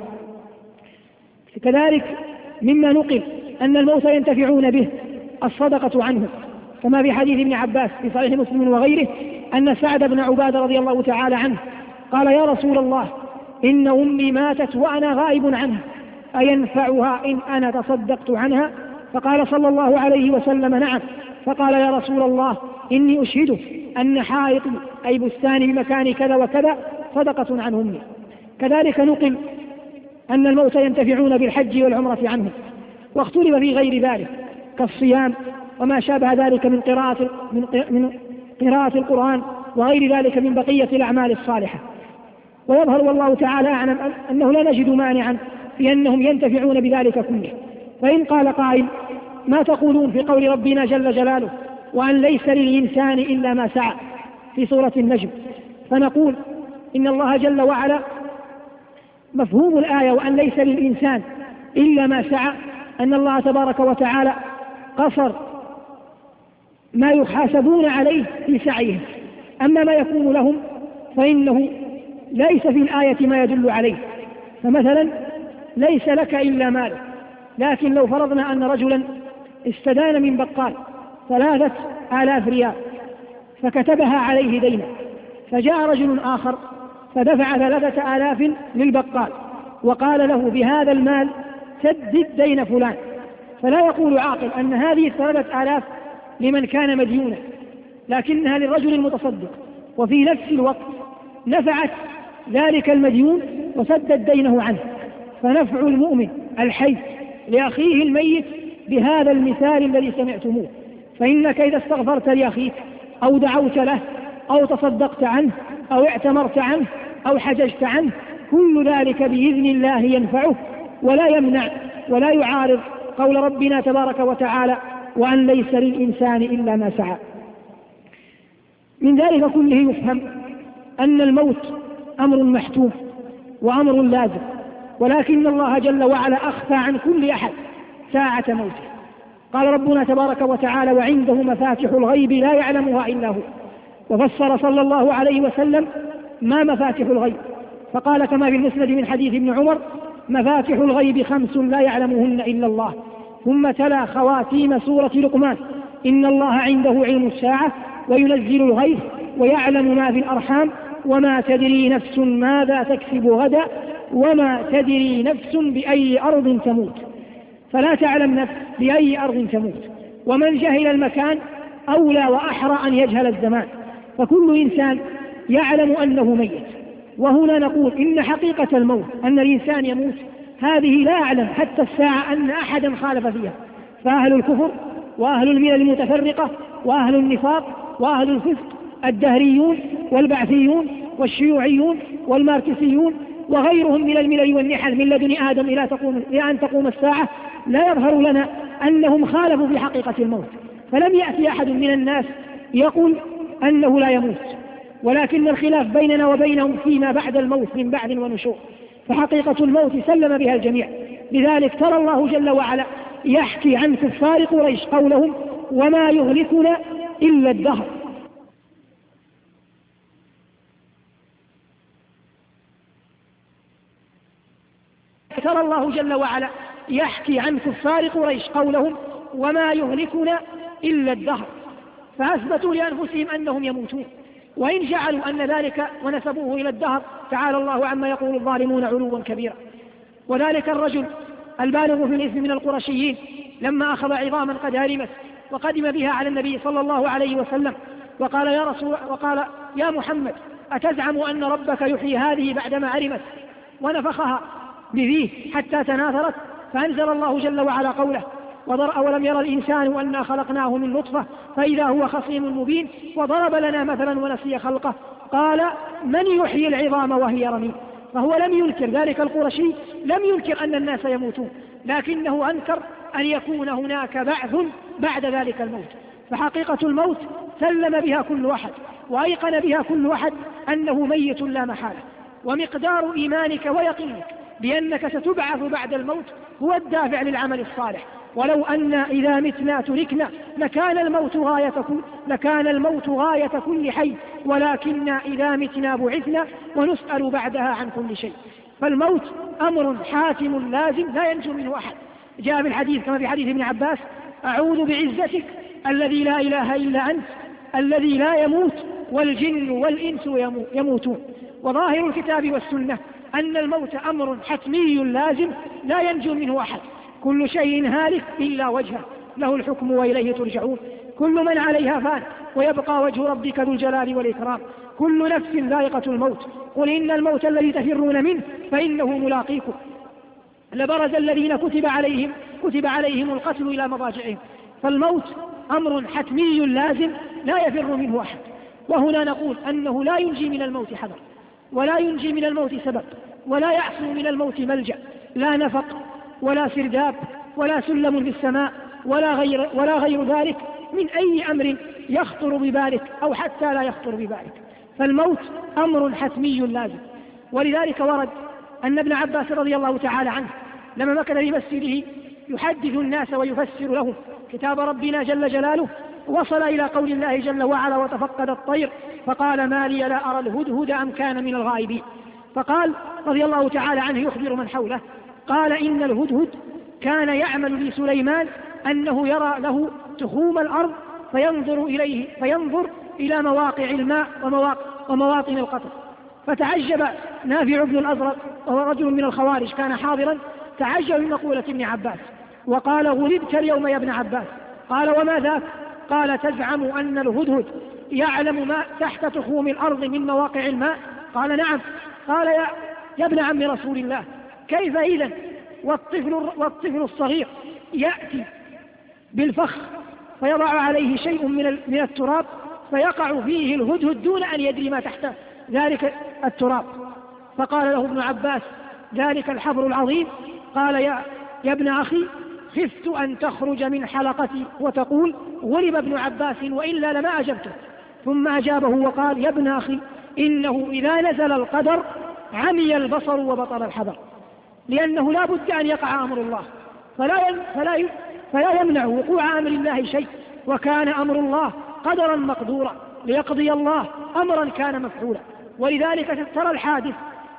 كذلك مما نقل أن الموت ينتفعون به الصدقة عنه، كما في حديث ابن عباس في صحيح مسلم وغيره أن سعد بن عبادة رضي الله تعالى عنه قال: يا رسول الله، إن أمي ماتت وأنا غائب عنها، أينفعها إن أنا تصدقت عنها؟ فقال صلى الله عليه وسلم: نعم. فقال: يا رسول الله، إني أشهدك أن حائطي أي بستاني بمكان كذا وكذا صدقة عن أمي. كذلك نقل أن الموت ينتفعون بالحج والعمرة عنه، واختلف في غير ذلك كالصيام وما شابه ذلك من قراءة, من قراءة القرآن وغير ذلك من بقية الأعمال الصالحة. ويظهر والله تعالى أعلم أنه لا نجد مانعا في أنهم ينتفعون بذلك كله. فإن قال قائل: ما تقولون في قول ربنا جل جلاله: وأن ليس للإنسان إلا ما سعى في سورة النجم؟ فنقول إن الله جل وعلا مفهوم الآية وأن ليس للإنسان إلا ما سعى أن الله تبارك وتعالى قصر ما يحاسبون عليه في سعيهم، أما ما يكون لهم فإنه ليس في الآية ما يدل عليه. فمثلا ليس لك إلا مال، لكن لو فرضنا أن رجلا استدان من بقال ثلاثة آلاف ريال فكتبها عليه دينا، فجاء رجل آخر فدفع ثلاثة آلاف للبقال وقال له: بهذا المال سدد دين فلان، فلا يقول عاقل أن هذه الثلاثة آلاف لمن كان مديونا، لكنها للرجل المتصدق، وفي نفس الوقت نفعت ذلك المديون وسدد دينه عنه. فنفع المؤمن الحي لأخيه الميت بهذا المثال الذي سمعتموه. فإنك إذا استغفرت لأخيك أو دعوت له أو تصدقت عنه أو اعتمرت عنه أو حججت عنه، كل ذلك بإذن الله ينفعه ولا يمنع ولا يعارض قول ربنا تبارك وتعالى: وأن ليس للإنسان إلا ما سعى. من ذلك كله يفهم أن الموت أمر محتوم وأمر لازم، ولكن الله جل وعلا أخفى عن كل أحد ساعة موته. قال ربنا تبارك وتعالى: وعنده مفاتح الغيب لا يعلمها إلا هو. وفسر صلى الله عليه وسلم ما مفاتح الغيب، فقال كما في المسند من حديث ابن عمر: مفاتح الغيب خمس لا يعلمهن إلا الله. ثم تلا خواتيم سورة لقمان: إن الله عنده علم الساعة وينزل الغيث ويعلم ما في الأرحام وما تدري نفس ماذا تكسب غدا وما تدري نفس بأي أرض تموت. فلا تعلم نفس بأي أرض تموت، ومن جهل المكان أولى وأحرى أن يجهل الزمان. فكل إنسان يعلم أنه ميت. وهنا نقول إن حقيقة الموت أن الإنسان يموت هذه لا أعلم حتى الساعة أن أحدا خالف فيها، فأهل الكفر وأهل الملل المتفرقة وأهل النفاق وأهل الفسق الدهريون والبعثيون والشيوعيون والماركسيون وغيرهم من الملل والنحل من لدن آدم إلى تقوم إلى أن تقوم الساعة لا يظهر لنا أنهم خالفوا في حقيقة الموت. فلم يأتي أحد من الناس يقول أنه لا يموت، ولكن الخلاف بيننا وبينهم فيما بعد الموت من بعث ونشور. فحقيقة الموت سلم بها الجميع. لذلك ترى الله جل وعلا يحكي عن كفار قريش قولهم: وما يهلكنا إلا الدهر. ترى الله جل وعلا يحكي عن كفار قريش قولهم: وما يهلكنا إلا الدهر. فأثبتوا لأنفسهم أنهم يموتون، وإن جعلوا أن ذلك ونسبوه إلى الدهر تعالى الله عما يقول الظالمون علوا كبيرا. وذلك الرجل البالغ في الإثم من القرشيين لما أخذ عظاما قد هرمت وقدم بها على النبي صلى الله عليه وسلم وقال: يا رسول وقال يا محمد، أتزعم أن ربك يحيي هذه بعدما هرمت؟ ونفخها بفيه حتى تناثرت. فأنزل الله جل وعلا قوله: أولم يرى الإنسان أنا خلقناه من نطفة فإذا هو خصيم مبين وضرب لنا مثلا ونسي خلقه قال: من يحيي العظام وهي رميم. فهو لم ينكر، ذلك القرشي لم ينكر أن الناس يموتون، لكنه أنكر أن يكون هناك بعث بعد ذلك الموت. فحقيقة الموت سلم بها كل واحد وأيقن بها كل واحد أنه ميت لا محالة. ومقدار إيمانك ويقينك بأنك ستبعث بعد الموت هو الدافع للعمل الصالح. ولو أن إذا متنا تركنا لكان الموت غاية كل, لكان الموت غاية كل حي، ولكن إذا متنا بعثنا ونسأل بعدها عن كل شيء. فالموت أمر حاتم لازم لا ينجو منه أحد. جاء في الحديث كما في حديث ابن عباس: أعوذ بعزتك الذي لا إله إلا أنت الذي لا يموت والجن والإنس يموتون. وظاهر الكتاب والسنة أن الموت أمر حتمي لازم لا ينجو منه أحد. كل شيء هالك إلا وجهه له الحكم وإليه ترجعون. كل من عليها فان ويبقى وجه ربك ذو الجلال والإكرام. كل نفس ذائقة الموت. قل إن الموت الذي تفرون منه فإنه ملاقيكم. لبرز الذين كتب عليهم كتب عليهم القتل إلى مضاجعهم. فالموت أمر حتمي لازم لا يفر منه أحد. وهنا نقول أنه لا ينجي من الموت حذر، ولا ينجي من الموت سبب، ولا يحصل من الموت ملجأ، لا نفق ولا سرداب ولا سلم في السماء ولا غير, ولا غير ذلك من أي أمر يخطر ببالك أو حتى لا يخطر ببالك. فالموت أمر حتمي لازم. ولذلك ورد أن ابن عباس رضي الله تعالى عنه لما مكث في مسجده يحدث الناس ويفسر لهم كتاب ربنا جل جلاله، وصل إلى قول الله جل وعلا: وتفقد الطير فقال ما لي لا أرى الهدهد أم كان من الغائبين. فقال رضي الله تعالى عنه يخبر من حوله، قال: إن الهدهد كان يعمل لسليمان أنه يرى له تخوم الأرض فينظر إليه فينظر إلى مواقع الماء ومواطن القطر. فتعجب نافع بن الأزرق وهو رجل من الخوارج كان حاضرا، تعجب من مقولة ابن عباس وقال: غلبت اليوم يا ابن عباس. قال: وما ذاك؟ قال: تزعم أن الهدهد يعلم ما تحت تخوم الأرض من مواقع الماء؟ قال: نعم. قال: يا, يا ابن عم رسول الله، كيف إذن والطفل, والطفل الصغير يأتي بالفخ فيضع عليه شيء من, من التراب فيقع فيه الهدهد دون أن يدري ما تحت ذلك التراب. فقال له ابن عباس: ذلك الحبر العظيم. قال: يا, يا ابن أخي، خفت أن تخرج من حلقتي وتقول غلب ابن عباس وإلا لما أجبته. ثم أجابه وقال: يا ابن أخي، إنه إذا نزل القدر عمي البصر وبطل الحذر، لأنه لا بد أن يقع أمر الله، فلا, فلا, فلا يمنع وقوع أمر الله شيء، وكان أمر الله قدرا مقدورا ليقضي الله أمرا كان مفعولا. ولذلك ترى الحادث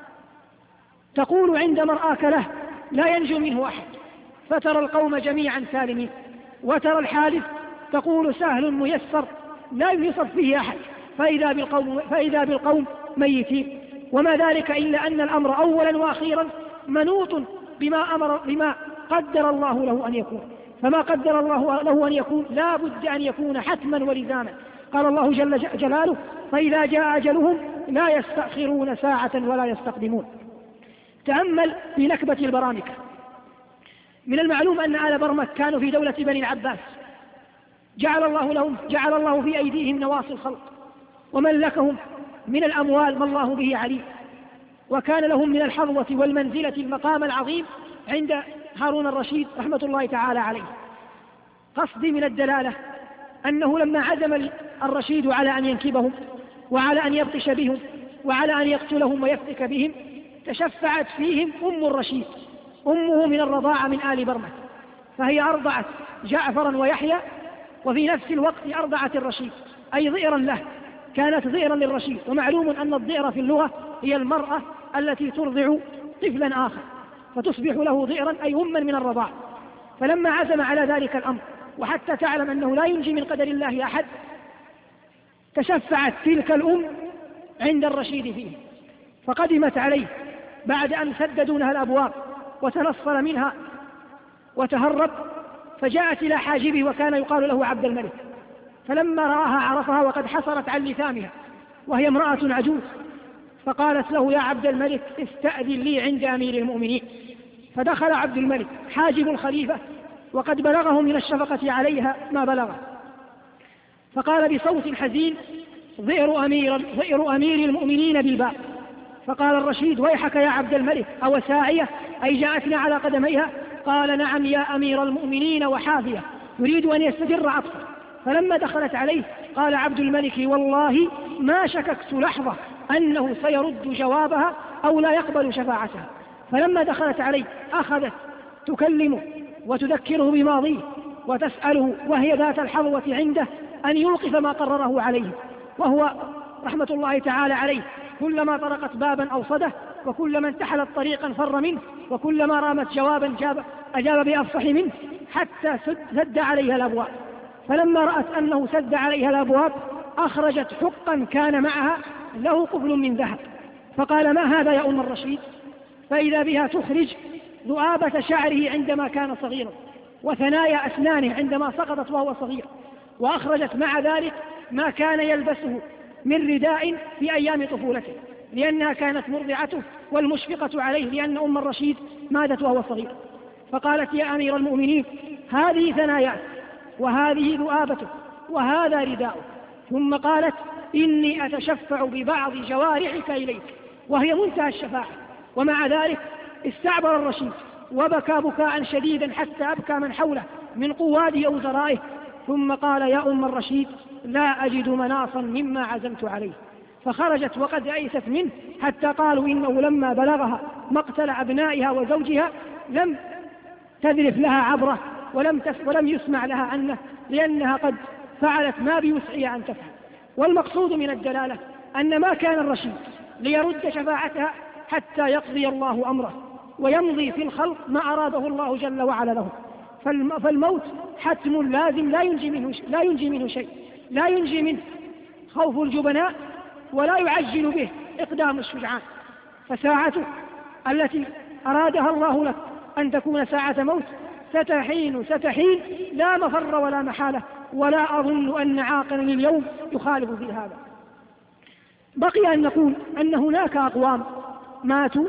تقول عند مرآك له لا ينجو منه أحد، فترى القوم جميعا سالمين، وترى الحادث تقول سهل ميسر لا يصف فيه أحد، فإذا بالقوم, فإذا بالقوم ميتين. وما ذلك إلا أن الأمر أولا وأخيرا منوط بما, أمر بما قدر الله له أن يكون، فما قدر الله له أن يكون لا بد أن يكون حتما ولزاما. قال الله جل جلاله: فإذا جاء أجلهم لا يستأخرون ساعة ولا يستقدمون. تأمل في نكبة البرامكة. من المعلوم أن آل برمك كانوا في دولة بني العباس، جعل الله لهم جعل الله في أيديهم نواصي الخلق، وملكهم من الأموال ما الله به عليم، وكان لهم من الحظوة والمنزلة المقام العظيم عند هارون الرشيد رحمة الله تعالى عليه. قصدي من الدلالة أنه لما عزم الرشيد على أن ينكبهم وعلى أن يبطش بهم وعلى أن يقتلهم ويفتك بهم، تشفعت فيهم أم الرشيد، أمه من الرضاعة من آل برمك، فهي أرضعت جعفرا ويحيى، وفي نفس الوقت أرضعت الرشيد أي ضئرا له، كانت ضئرا للرشيد. ومعلوم أن الضئر في اللغة هي المرأة التي ترضع طفلا آخر فتصبح له ضئرا أي أما من الرضاعة. فلما عزم على ذلك الأمر وحتى تعلم أنه لا ينجي من قدر الله أحد، تشفعت تلك الأم عند الرشيد فيه، فقدمت عليه بعد أن سددونها الأبواب وتنصل منها وتهرب، فجاءت إلى حاجبه وكان يقال له عبد الملك، فلما رآها عرفها وقد حصلت عن لثامها وهي امرأة عجوز، فقالت له: يا عبد الملك استأذن لي عند أمير المؤمنين. فدخل عبد الملك حاجب الخليفة وقد بلغه من الشفقة عليها ما بلغه، فقال بصوت حزين: ضئر أمير, ضئر أمير المؤمنين بالباب. فقال الرشيد: ويحك يا عبد الملك، أو ساعية أي جاءتنا على قدميها؟ قال: نعم يا أمير المؤمنين وحافية، يريد أن يستدر عطفه. فلما دخلت عليه قال عبد الملك: والله ما شككت لحظة أنه سيرد جوابها أو لا يقبل شفاعتها. فلما دخلت عليه أخذت تكلمه وتذكره بماضيه وتسأله وهي ذات الحظوة عنده أن يوقف ما قرره عليه، وهو رحمة الله تعالى عليه كلما طرقت بابا أوصده، وكلما انتحلت طريقا فر منه، وكلما رامت جوابا جاب أجاب بأفصح منه، حتى سد عليها الأبواب. فلما رأت أنه سد عليها الأبواب أخرجت حقا كان معها له قفل من ذهب، فقال: ما هذا يا أم الرشيد؟ فإذا بها تخرج ذؤابة شعره عندما كان صغيرا، وثنايا أسنانه عندما سقطت وهو صغير، وأخرجت مع ذلك ما كان يلبسه من رداء في أيام طفولته، لأنها كانت مرضعته والمشفقة عليه، لأن أم الرشيد ماتت وهو صغير. فقالت: يا أمير المؤمنين، هذه ثناياك، وهذه ذؤابته، وهذا رداؤك. ثم قالت: إني أتشفع ببعض جوارحك إليك، وهي منتهى الشفاعة. ومع ذلك استعبر الرشيد وبكى بكاء شديدا حتى أبكى من حوله من قواده أو وزرائه، ثم قال: يا أم الرشيد، لا أجد مناصا مما عزمت عليه. فخرجت وقد أيست منه، حتى قالوا إنه لما بلغها مقتل أبنائها وزوجها لم تذرف لها عبرة ولم, ولم يسمع لها عنه، لأنها قد فعلت ما بوسعها أن تفعل. والمقصود من الدلالة أن ما كان الرشيد ليرد شفاعتها حتى يقضي الله أمره ويمضي في الخلق ما أراده الله جل وعلا له. فالموت حتم لازم لا ينجي منه شيء، لا ينجي منه شيء، لا ينجي منه خوف الجبناء، ولا يعجل به إقدام الشجعان. فساعته التي أرادها الله لك أن تكون ساعة موت ستحين ستحين لا مفر ولا محالة، ولا أظن أن عاقلا اليوم يخالف في هذا. بقي أن نقول أن هناك أقوام ماتوا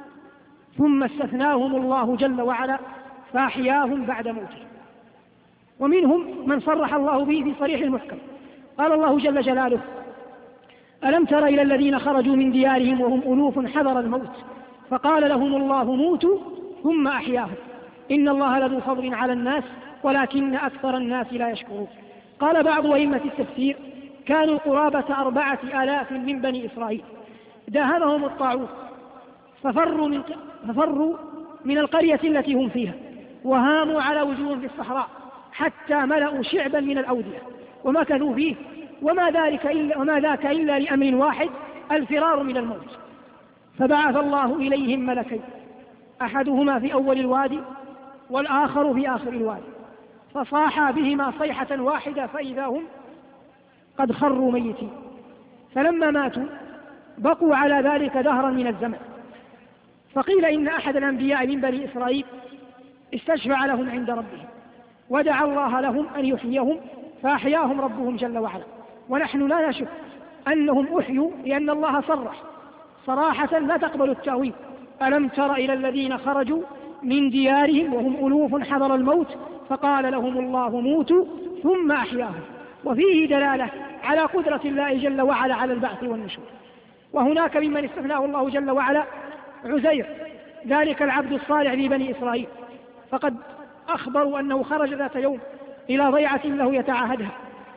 ثم استثناهم الله جل وعلا فأحياهم بعد موته، ومنهم من صرح الله به في صريح المحكم. قال الله جل جلاله: ألم تر إلى الذين خرجوا من ديارهم وهم ألوف حذر الموت فقال لهم الله موتوا ثم أحياهم إن الله لذو فضل على الناس ولكن أكثر الناس لا يشكرون. قال بعض أئمة التفسير: كانوا قرابة أربعة آلاف من بني إسرائيل، داهمهم الطاعون ففروا من, ففروا من القرية التي هم فيها، وهاموا على وجوههم في الصحراء حتى ملأوا شعبا من الأودية ومكثوا فيه، وما ذلك إلا, وما ذاك إلا لأمر واحد: الفرار من الموت. فبعث الله إليهم ملكين، أحدهما في أول الوادي والآخر في آخر الوادي، فصاحا بهما صيحة واحدة فإذا هم قد خروا ميتين. فلما ماتوا بقوا على ذلك دهرا من الزمن. فقيل إن أحد الأنبياء من بني إسرائيل استشفع لهم عند ربهم ودعا الله لهم أن يحييهم فأحياهم ربهم جل وعلا. ونحن لا نشك أنهم أحيوا، لأن الله صرح صراحة لا تقبل التأويل: ألم تر إلى الذين خرجوا من ديارهم وهم ألوف حذر الموت فقال لهم الله موتوا ثم أحياهم. وفيه دلالة على قدرة الله جل وعلا على البعث والنشور. وهناك ممن استثناه الله جل وعلا عزير، ذلك العبد الصالح في بني إسرائيل، فقد أخبروا أنه خرج ذات يوم إلى ضيعة له يتعاهدها،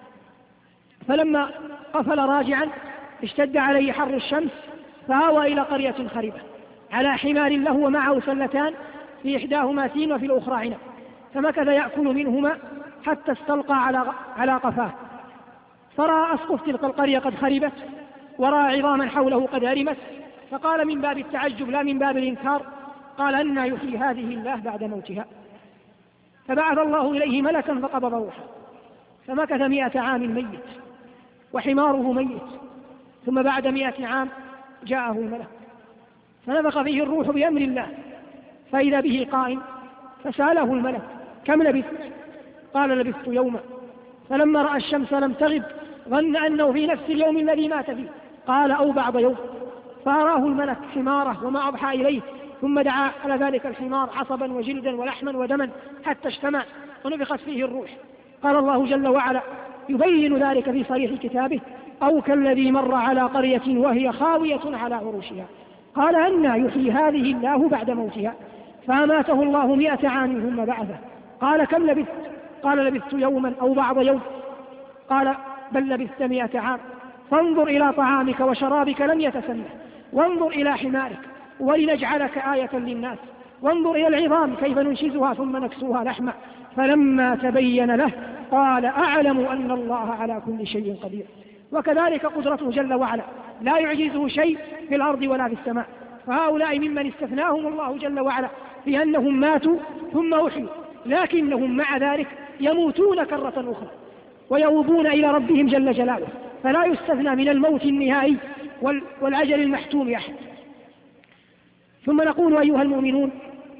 فلما قفل راجعا اشتد عليه حر الشمس فهوى إلى قرية خربة على حمار له ومعه سلتان، في إحداهما تين وفي الأخرى عنب، فمكث يأكل منهما حتى استلقى على على قفاه، فرأى أسقف تلك القرية قد خربت ورأى عظاما حوله قد هرمت، فقال من باب التعجب لا من باب الإنكار: قال أنى يحيي هذه الله بعد موتها؟ فبعث الله إليه ملكا فقبض روحه، فمكث مئة عام ميت وحماره ميت، ثم بعد مئة عام جاءه الملك فنفخ فيه الروح بأمر الله، فإذا به قائم فسأله الملك: كم لبثت؟ قال: لبثت يوما. فلما رأى الشمس لم تغب ظن أنه في نفس اليوم الذي مات فيه، قال: أو بعض يوم. فأراه الملك حماره وما أضحى إليه، ثم دعا على ذلك الحمار عصبا وجلدا ولحما ودما حتى اجتمع ونفخت فيه الروح. قال الله جل وعلا يبين ذلك في صريح كتابه: أو كالذي مر على قرية وهي خاوية على عروشها قال أنى يحيي هذه الله بعد موتها؟ فأماته الله مئة عام ثم بعثه. قال: كم لبثت؟ قال: لبثت يوما أو بعض يوم. قال: بل لبثت مئة عام. فانظر إلى طعامك وشرابك لم يتسنه، وانظر إلى حمارك ولنجعلك آية للناس وانظر إلى العظام كيف ننشزها ثم نكسوها لحما فلما تبين له قال أعلم أن الله على كل شيء قدير. وكذلك قدرته جل وعلا لا يعجزه شيء في الأرض ولا في السماء. فهؤلاء ممن استثناهم الله جل وعلا في أنهم ماتوا ثم أحيوا، لكنهم مع ذلك يموتون كرة أخرى ويوبون إلى ربهم جل جلاله، فلا يستثنى من الموت النهائي والعجل المحتوم أحد. ثم نقول أيها المؤمنون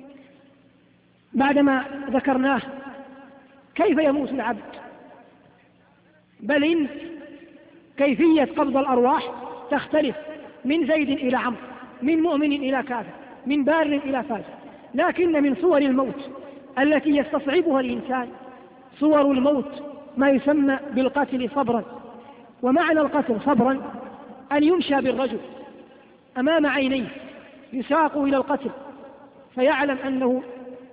بعدما ذكرناه كيف يموت العبد، بل إن كيفية قبض الأرواح تختلف من زيد إلى عمرو، من مؤمن إلى كافر، من بار إلى فاجر، لكن من صور الموت التي يستصعبها الإنسان صور الموت ما يسمى بالقتل صبرا. ومعنى القتل صبرا أن يمشى بالرجل أمام عينيه يساق إلى القتل فيعلم أنه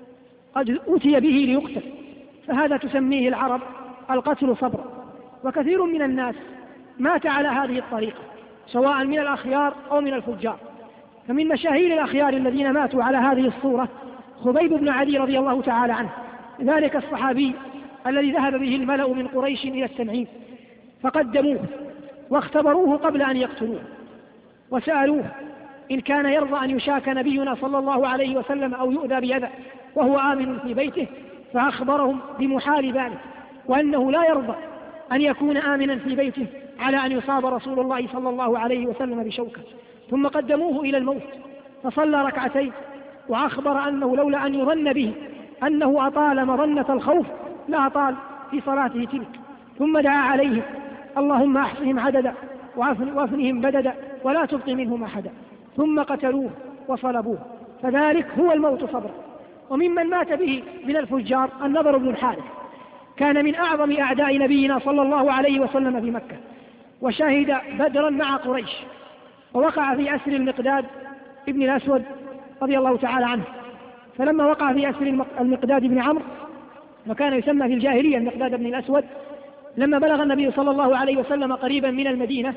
قد أتي به ليقتل، فهذا تسميه العرب القتل صبرا. وكثير من الناس مات على هذه الطريقة سواء من الأخيار أو من الفجار. فمن مشاهير الأخيار الذين ماتوا على هذه الصورة خبيب بن عدي رضي الله تعالى عنه، ذلك الصحابي الذي ذهب به الملأ من قريش إلى التنعيم فقدموه واختبروه قبل أن يقتلوه وسألوه إن كان يرضى أن يشاك نبينا صلى الله عليه وسلم أو يؤذى بأذى وهو آمن في بيته، فأخبرهم بمحال ذلك وأنه لا يرضى أن يكون آمنا في بيته على أن يصاب رسول الله صلى الله عليه وسلم بشوكة. ثم قدموه إلى الموت فصلى ركعتين وأخبر أنه لولا أن يظن به أنه أطال مظنة الخوف لا أطال في صلاته تلك. ثم دعا عليهم اللهم أحصهم عددا وأفنهم بددا ولا تبق منهم أحدا، ثم قتلوه وصلبوه، فذلك هو الموت صبرا. وممن مات به من الفجار النضر بن الحارث، كان من أعظم أعداء نبينا صلى الله عليه وسلم في مكة، وشهد بدرا مع قريش، ووقع في أسر المقداد ابن الأسود رضي الله تعالى عنه. فلما وقع في أسر المقداد بن عمرو وكان يسمى في الجاهلية المقداد بن الأسود، لما بلغ النبي صلى الله عليه وسلم قريبا من المدينة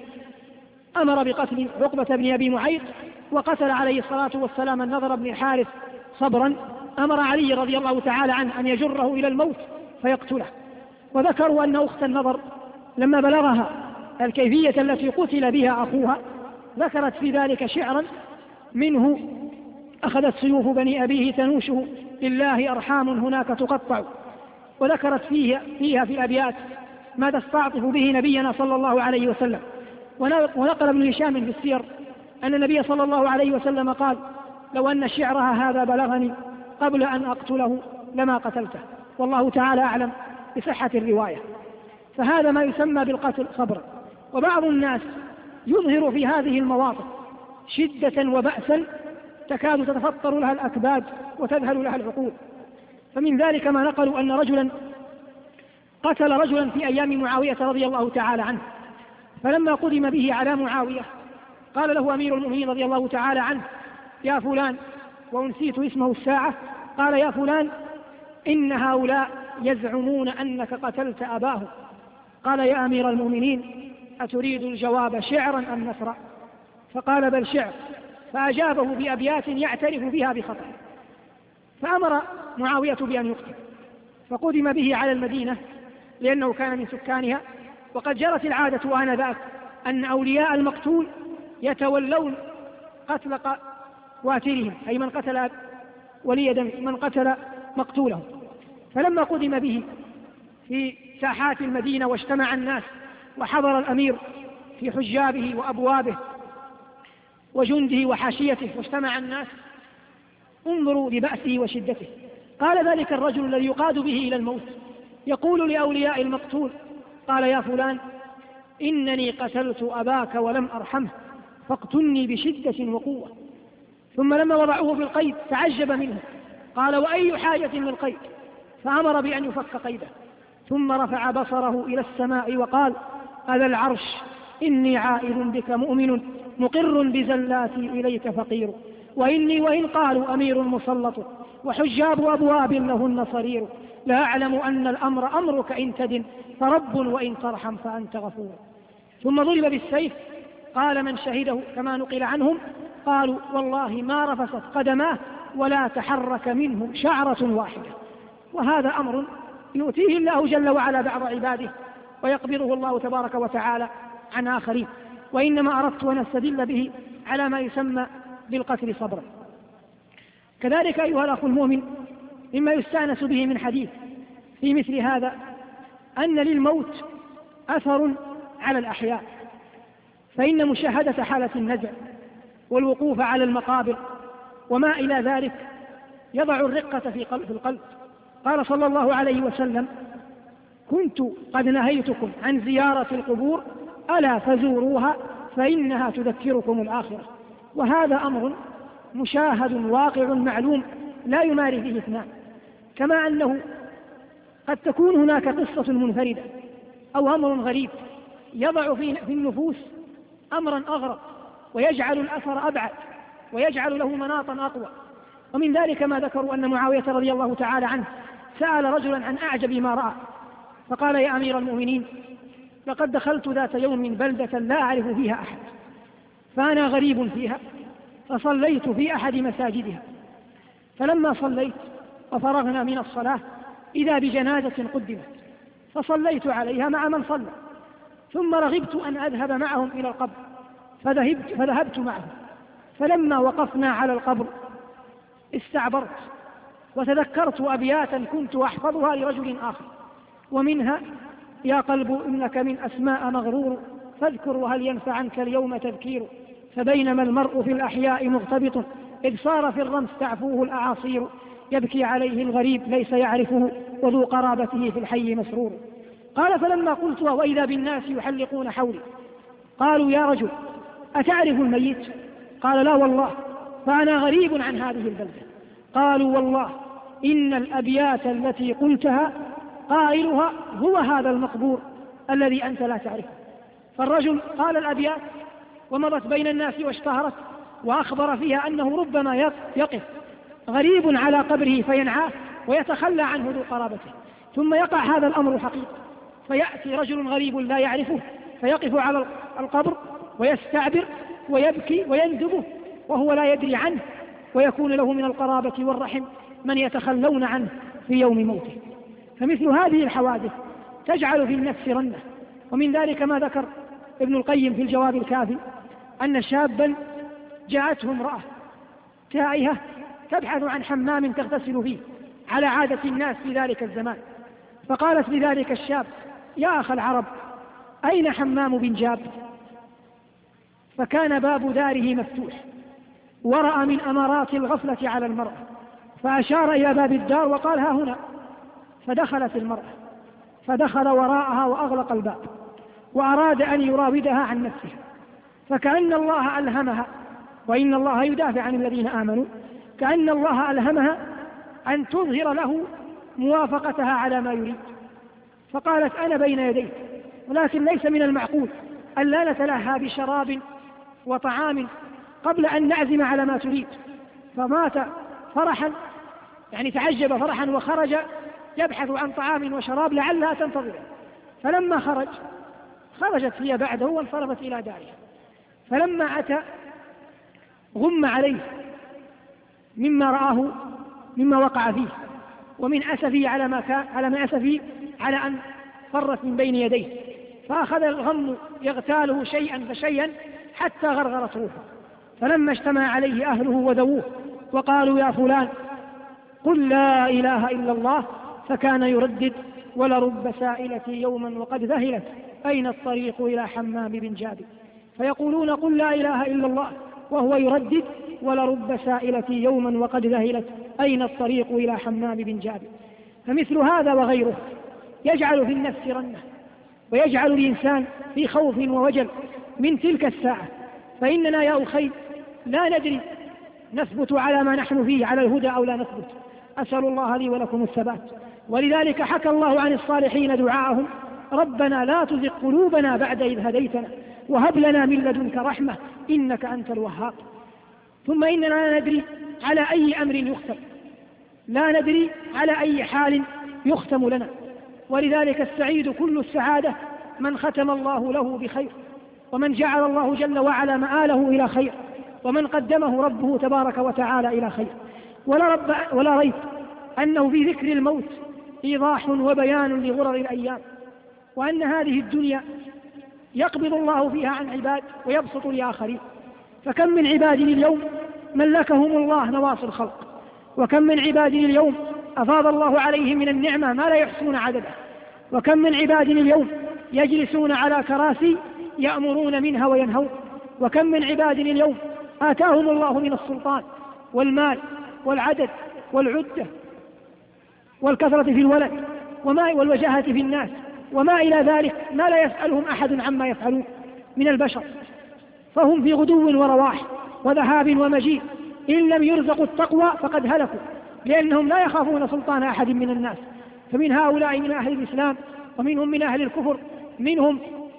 أمر بقتل عقبة بن أبي معيط وقتل عليه الصلاة والسلام النضر بن الحارث صبرا. أمر علي رضي الله تعالى عنه أن يجره إلى الموت فيقتله. وذكروا أن أخت النضر لما بلغها الكيفية التي قتل بها أخوها ذكرت في ذلك شعرا منه: أخذت سيوف بني أبيه تنوشه لله أرحام هناك تقطع. وذكرت فيها, فيها في الأبيات ما تستعطف به نبينا صلى الله عليه وسلم. ونقل ابن هشام في السير أن النبي صلى الله عليه وسلم قال: لو أن شعرها هذا بلغني قبل أن أقتله لما قتلته. والله تعالى أعلم بصحة الرواية. فهذا ما يسمى بالقتل صبرا. وبعض الناس يظهر في هذه المواطن شدة وبأسا تكاد تتفطر لها الأكباد وتذهل لها العقول. فمن ذلك ما نقلوا أن رجلا قتل رجلا في أيام معاوية رضي الله تعالى عنه، فلما قدم به على معاوية قال له أمير المؤمنين رضي الله تعالى عنه: يا فلان، ونسيت اسمه الساعة، قال: يا فلان، إن هؤلاء يزعمون أنك قتلت أباه. قال: يا أمير المؤمنين، أتريد الجواب شعرا أم نثرا؟ فقال: بل شعر. فأجابه بأبيات يعترف بها بخطأ، فأمر معاوية بأن يقتل. فقدم به على المدينة لأنه كان من سكانها، وقد جرت العادة آنذاك أن أولياء المقتول يتولون قتل قاتلهم، أي من قتل ولي دم، من قتل مقتوله. فلما قدم به في ساحات المدينة واجتمع الناس وحضر الأمير في حجابه وأبوابه وجنده وحاشيته واجتمع الناس، انظروا لبأسه وشدته. قال ذلك الرجل الذي يقاد به إلى الموت يقول لأولياء المقتول: قال: يا فلان، إنني قتلت أباك ولم أرحمه، فاقتلني بشدة وقوة. ثم لما وضعوه في القيد تعجب منه، قال: وأي حاجة للقيد؟ فأمر بأن يفك قيده، ثم رفع بصره إلى السماء وقال: أذا العرش، إني عائد بك مؤمن مقر بزلاتي إليك فقير، وإني وإن قالوا أمير مسلط وحجاب أبواب لهن صرير، لا أعلم أن الأمر أمرك إن تدن، فرب وإن ترحم فأنت غفور. ثم ضرب بالسيف. قال من شهده كما نقل عنهم قالوا والله ما رفست قدماه ولا تحرك منه شعرة واحدة. وهذا أمر يؤتيه الله جل وعلا بعض عباده ويقبضه الله تبارك وتعالى عن آخرين، وإنما أردت أن أستدل به على ما يسمى بالقتل صبرا. كذلك أيها الأخ المؤمن مما يستأنس به من حديث في مثل هذا أن للموت أثر على الأحياء، فإن مشاهدة حالة النزع والوقوف على المقابر وما إلى ذلك يضع الرقة في القلب. قال صلى الله عليه وسلم: كنت قد نهيتكم عن زيارة القبور ألا فزوروها فإنها تذكركم الآخرة. وهذا أمر مشاهد واقع معلوم لا يماري فيه اثنان. كما أنه قد تكون هناك قصة منفردة أو أمر غريب يضع في النفوس أمرا أغرب ويجعل الأثر أبعد ويجعل له مناطا أقوى. ومن ذلك ما ذكروا أن معاوية رضي الله تعالى عنه سأل رجلا عن أعجب ما رأى، فقال: يا أمير المؤمنين، لقد دخلت ذات يوم بلدة لا أعرف فيها أحد، فأنا غريب فيها، فصليت في أحد مساجدها، فلما صليت وفرغنا من الصلاة إذا بجنازة قدمت، فصليت عليها مع من صلى، ثم رغبت أن أذهب معهم إلى القبر فذهبت, فذهبت معهم، فلما وقفنا على القبر استعبرت وتذكرت أبياتا كنت أحفظها لرجل آخر، ومنها: يا قلب إنك من أسماء مغرور، فاذكر وهل ينفع عنك اليوم تذكير، فبينما المرء في الأحياء مغتبط إذ صار في الرمس تعفوه الأعاصير، يبكي عليه الغريب ليس يعرفه وذو قرابته في الحي مسرور. قال: فلما قلت وإذا بالناس يحلقون حولي قالوا: يا رجل أتعرف الميت؟ قال: لا والله، فأنا غريب عن هذه البلدة. قالوا: والله إن الأبيات التي قلتها قائلها هو هذا المقبور الذي أنت لا تعرفه. فالرجل قال الأبيات ومضت بين الناس واشتهرت، وأخبر فيها أنه ربما يقف غريب على قبره فينعاه ويتخلى عنه ذو قرابته، ثم يقع هذا الأمر حقيقة، فيأتي رجل غريب لا يعرفه فيقف على القبر ويستعبر ويبكي ويندبه وهو لا يدري عنه، ويكون له من القرابة والرحم من يتخلون عنه في يوم موته. فمثل هذه الحوادث تجعل في النفس رنة. ومن ذلك ما ذكر ابن القيم في الجواب الكافي أن شابا جاءته امرأة تائهة تبحث عن حمام تغتسل فيه على عادة الناس في ذلك الزمان، فقالت لذلك الشاب: يا أخ العرب، أين حمام بنجاب؟ فكان باب داره مفتوح، ورأى من أمارات الغفلة على المرأة فأشار إلى باب الدار وقال: ها هنا. فدخلت المرأة، فدخل وراءها وأغلق الباب وأراد أن يراودها عن نفسها، فكأن الله ألهمها، وإن الله يدافع عن الذين آمنوا، كأن الله ألهمها أن تظهر له موافقتها على ما يريد، فقالت: أنا بين يديك، ولكن ليس من المعقول أن لا نتلهى بشراب وطعام قبل أن نعزم على ما تريد. فمات فرحا، يعني تعجب فرحا، وخرج يبحث عن طعام وشراب لعلها تنتظره. فلما خرج خرجت هي بعده وانصرفت إلى دارها. فلما أتى غم عليه مما رآه مما وقع فيه، ومن أسفه على ما كان على ما أسفه على أن فرت من بين يديه، فأخذ الغم يغتاله شيئا فشيئا حتى غرغرت روحه. فلما اجتمع عليه أهله وذووه وقالوا: يا فلان قل لا إله إلا الله، فكان يردد: ولرب سائلة يوما وقد ذهلت أين الطريق إلى حمام بنجاب. فيقولون: قل لا إله إلا الله، وهو يردد: ولرب سائلة يوما وقد ذهلت أين الطريق إلى حمام بنجاب. فمثل هذا وغيره يجعل في النفس رنة، ويجعل الإنسان في خوف ووجل من تلك الساعة. فإننا يا أخي لا ندري نثبت على ما نحن فيه على الهدى أو لا نثبت. أسأل الله لي ولكم الثبات. ولذلك حكى الله عن الصالحين دعاءهم: ربنا لا تزغ قلوبنا بعد إذ هديتنا وهب لنا من لدنك رحمة إنك أنت الوهاب. ثم إننا لا ندري على أي أمر يختم، لا ندري على أي حال يختم لنا. ولذلك السعيد كل السعادة من ختم الله له بخير، ومن جعل الله جل وعلا مآله إلى خير. ومن قدمه ربه تبارك وتعالى إلى خير. ولا, رب ولا ريب أنه في ذكر الموت إيضاح وبيان لغرر الأيام، وأن هذه الدنيا يقبض الله فيها عن عباد ويبسط لآخرين. فكم من عباد اليوم ملكهم الله نواصي الخلق، وكم من عباد اليوم أفاض الله عليهم من النعمة ما لا يحصون عدده، وكم من عباد اليوم يجلسون على كراسي يأمرون منها وينهون، وكم من عباد اليوم آتاهم الله من السلطان والمال والعدد والعدة والكثرة في الولد وما والوجاهة في الناس وما إلى ذلك، ما لا يسألهم أحد عما يفعلون من البشر، فهم في غدو ورواح وذهاب ومجيء. إن لم يرزقوا التقوى فقد هلكوا، لأنهم لا يخافون سلطان أحد من الناس. فمن هؤلاء من أهل الإسلام، ومنهم من أهل الكفر، منهم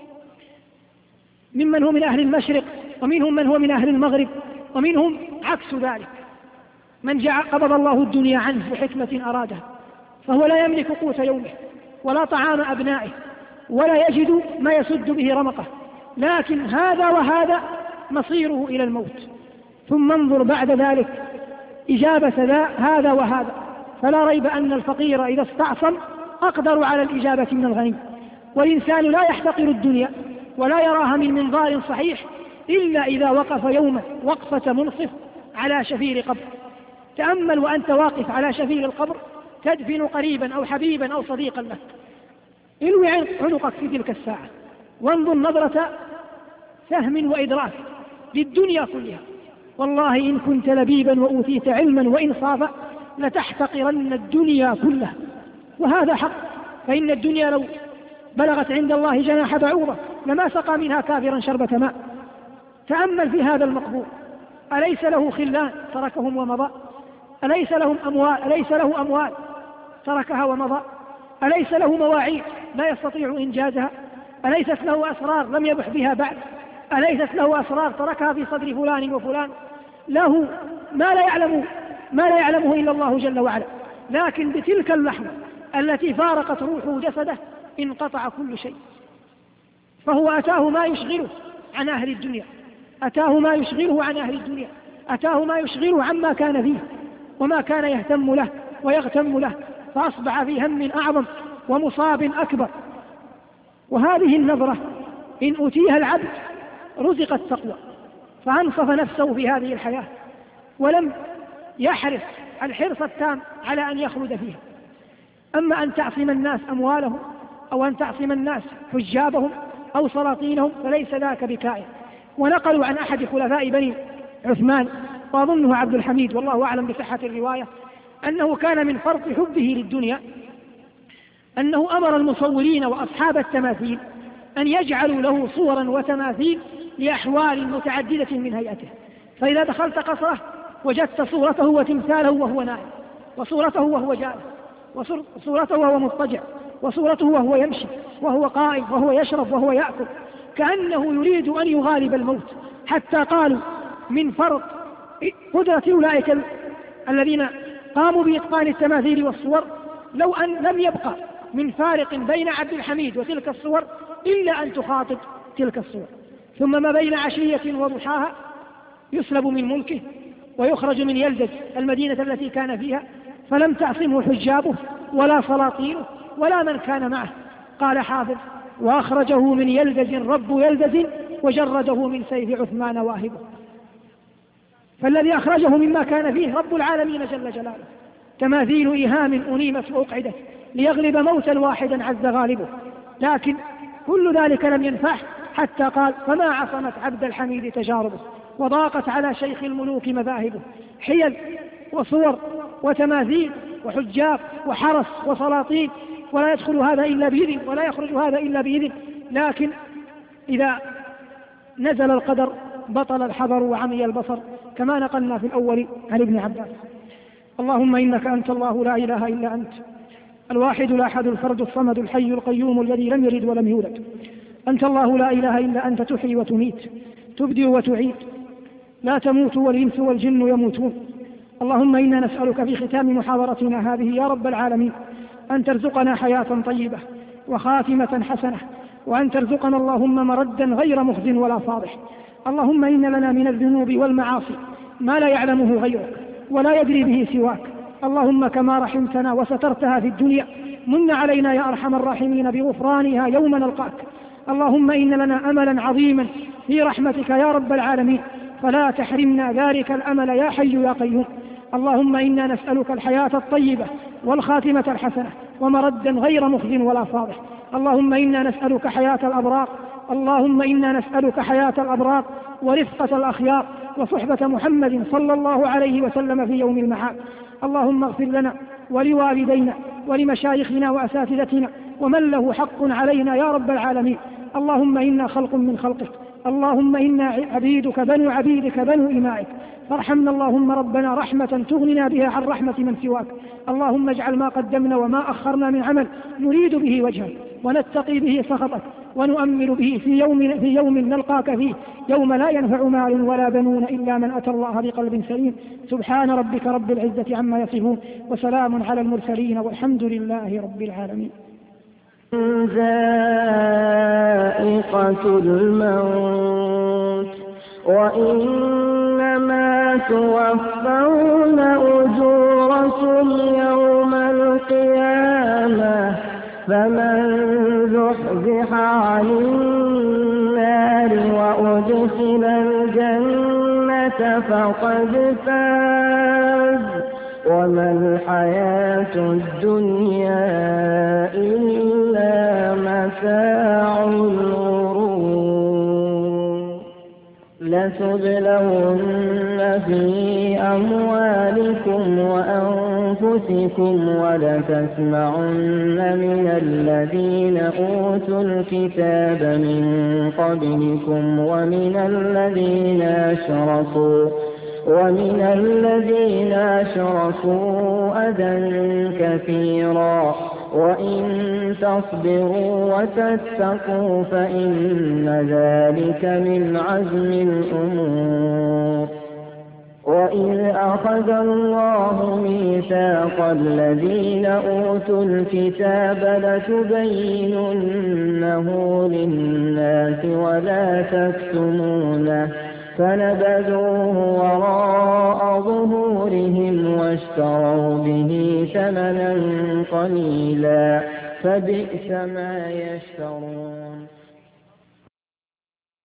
ممن هو من أهل المشرق، ومنهم من هو من أهل المغرب، ومنهم عكس ذلك، من جعل قبض الله الدنيا عنه بحكمة أرادها، فهو لا يملك قوت يومه ولا طعام أبنائه ولا يجد ما يسد به رمقه، لكن هذا وهذا مصيره إلى الموت. ثم انظر بعد ذلك إجابة هذا وهذا، فلا ريب أن الفقير إذا استعصم أقدر على الإجابة من الغني. والإنسان لا يحتقر الدنيا ولا يراها من منظار صحيح إلا إذا وقف يوما وقفة منصف على شفير قبر. تأمل وأنت واقف على شفير القبر تدفن قريبا أو حبيبا أو صديقا لك، الوي عنقك في تلك الساعة وانظر نظرة فهم وإدراك للدنيا كلها. والله إن كنت لبيبا وأوتيت علما وإنصافا لتحتقرن الدنيا كلها، وهذا حق، فإن الدنيا لو بلغت عند الله جناح بعوضة لما سقى منها كافرا شربة ماء. تأمل في هذا المقبور، أليس له خلان تركهم ومضى؟ أليس لهم أموال أليس له أموال تركها ومضى؟ أليس له مواعيد لا يستطيع إنجازها؟ أليست له أسرار لم يبح بها بعد؟ أليست له أسرار تركها في صدر فلان وفلان؟ له ما لا يعلم ما لا يعلمه إلا الله جل وعلا. لكن بتلك اللحظة التي فارقت روحه جسده انقطع كل شيء، فهو أتاه ما يشغله عن أهل الدنيا، أتاه ما يشغله عن أهل الدنيا، أتاه ما يشغله عما كان فيه وما كان يهتم له ويغتم له، فأصبح في هم أعظم ومصاب أكبر. وهذه النظرة إن أوتيها العبد رزق التقوى فأنصف نفسه في هذه الحياة ولم يحرص الحرص التام على أن يخلد فيها. أما أن تعصم الناس أموالهم أو أن تعصم الناس حجابهم أو سلاطينهم فليس ذاك بكائن. ونقلوا عن أحد خلفاء بني عثمان وأظنه عبد الحميد والله أعلم بصحة الرواية أنه كان من فرط حبه للدنيا أنه أمر المصورين وأصحاب التماثيل أن يجعلوا له صورا وتماثيل لأحوال متعددة من هيئته، فإذا دخلت قصره وجدت صورته وتمثاله وهو نائم، وصورته وهو جالس، وصورته وهو مضطجع، وصورته وهو يمشي، وهو قائم، وهو يشرب، وهو يأكل، كأنه يريد أن يغالب الموت. حتى قالوا من فرط قدرة أولئك الذين قاموا بإتقان التماثيل والصور لو أن لم يبقى من فارق بين عبد الحميد وتلك الصور إلا أن تخاطب تلك الصور. ثم ما بين عشية وضحاها يسلب من ملكه ويخرج من يلدج المدينة التي كان فيها، فلم تعصمه حجابه ولا سلاطينه ولا من كان معه. قال حافظ: وأخرجه من يلدج رب يلدج وجرده من سيف عثمان واهبه. فالذي أخرجه مما كان فيه رب العالمين جل جلاله. تماثيل إيهام أنيمت وأقعدت ليغلب موتا واحدا عز غالبه، لكن كل ذلك لم ينفع حتى قال: فما عصمت عبد الحميد تجاربه وضاقت على شيخ الملوك مذاهبه. حيل وصور وتماثيل وحجاب وحرس وسلاطين، ولا يدخل هذا إلا بإذن ولا يخرج هذا إلا بإذن. لكن إذا نزل القدر بطل الحذر وعمي البصر، كما نقلنا في الأول عن ابن عباس. اللهم إنك أنت الله لا إله إلا أنت الواحد الأحد الفرد الصمد الحي القيوم الذي لم يلد ولم يولد. أنت الله لا إله إلا أنت تحيي وتميت، تبدئ وتعيد، لا تموت والإنس والجن يموتون. اللهم إنا نسألك في ختام محاضرتنا هذه يا رب العالمين أن ترزقنا حياة طيبة وخاتمة حسنة، وأن ترزقنا اللهم مردا غير مخزٍ ولا فاضح، اللهم إن لنا من الذنوب والمعاصي ما لا يعلمه غيرك ولا يدري به سواك. اللهم كما رحمتنا وسترتها في الدنيا من علينا يا أرحم الراحمين بغفرانها يوم نلقاك. اللهم إن لنا أملا عظيما في رحمتك يا رب العالمين، فلا تحرمنا ذلك الأمل يا حي يا قيوم. اللهم إنا نسألك الحياة الطيبة والخاتمة الحسنة ومردا غير مخزٍ ولا فاضح. اللهم إنا نسألك حياة الأبرار اللهم إنا نسألك حياة الأبرار ورفقة الأخيار وصحبة محمد صلى الله عليه وسلم في يوم المعاد. اللهم اغفر لنا ولوالدينا ولمشايخنا وأساتذتنا ومن له حق علينا يا رب العالمين. اللهم إنا خلق من خلقك، اللهم إنا عبيدك بنو عبيدك بنو إمائك، فارحمنا اللهم ربنا رحمة تغننا بها عن رحمة من سواك. اللهم اجعل ما قدمنا وما أخرنا من عمل نريد به وجهك ونتقي به سخطك ونؤمل به في يوم, في يوم نلقاك فيه، يوم لا ينفع مال ولا بنون إلا من أتى الله بقلب سليم. سبحان ربك رب العزة عما يصفون وسلام على المرسلين والحمد لله رب العالمين. ذائقة الموت وإنما توفون أجوركم يوم القيامة فمن زحزح عن النار وأدخل الجنة فقد فاز وما الحياة الدنيا إلا متاع الغرور. لتبلون في أموالكم وأنفسكم ولتسمعن من الذين أوتوا الكتاب من قبلكم ومن الذين أشركوا ومن الذين أشركوا أذى كثيرا وإن تصبروا وتتقوا فإن ذلك من عزم الأمور. وإذ أخذ الله ميثاق الذين أوتوا الكتاب لتبيننه للناس ولا تكتمونه فنبذوه وراء ظهورهم واشتروا به ثمنا قليلا فبئس ما يشترون.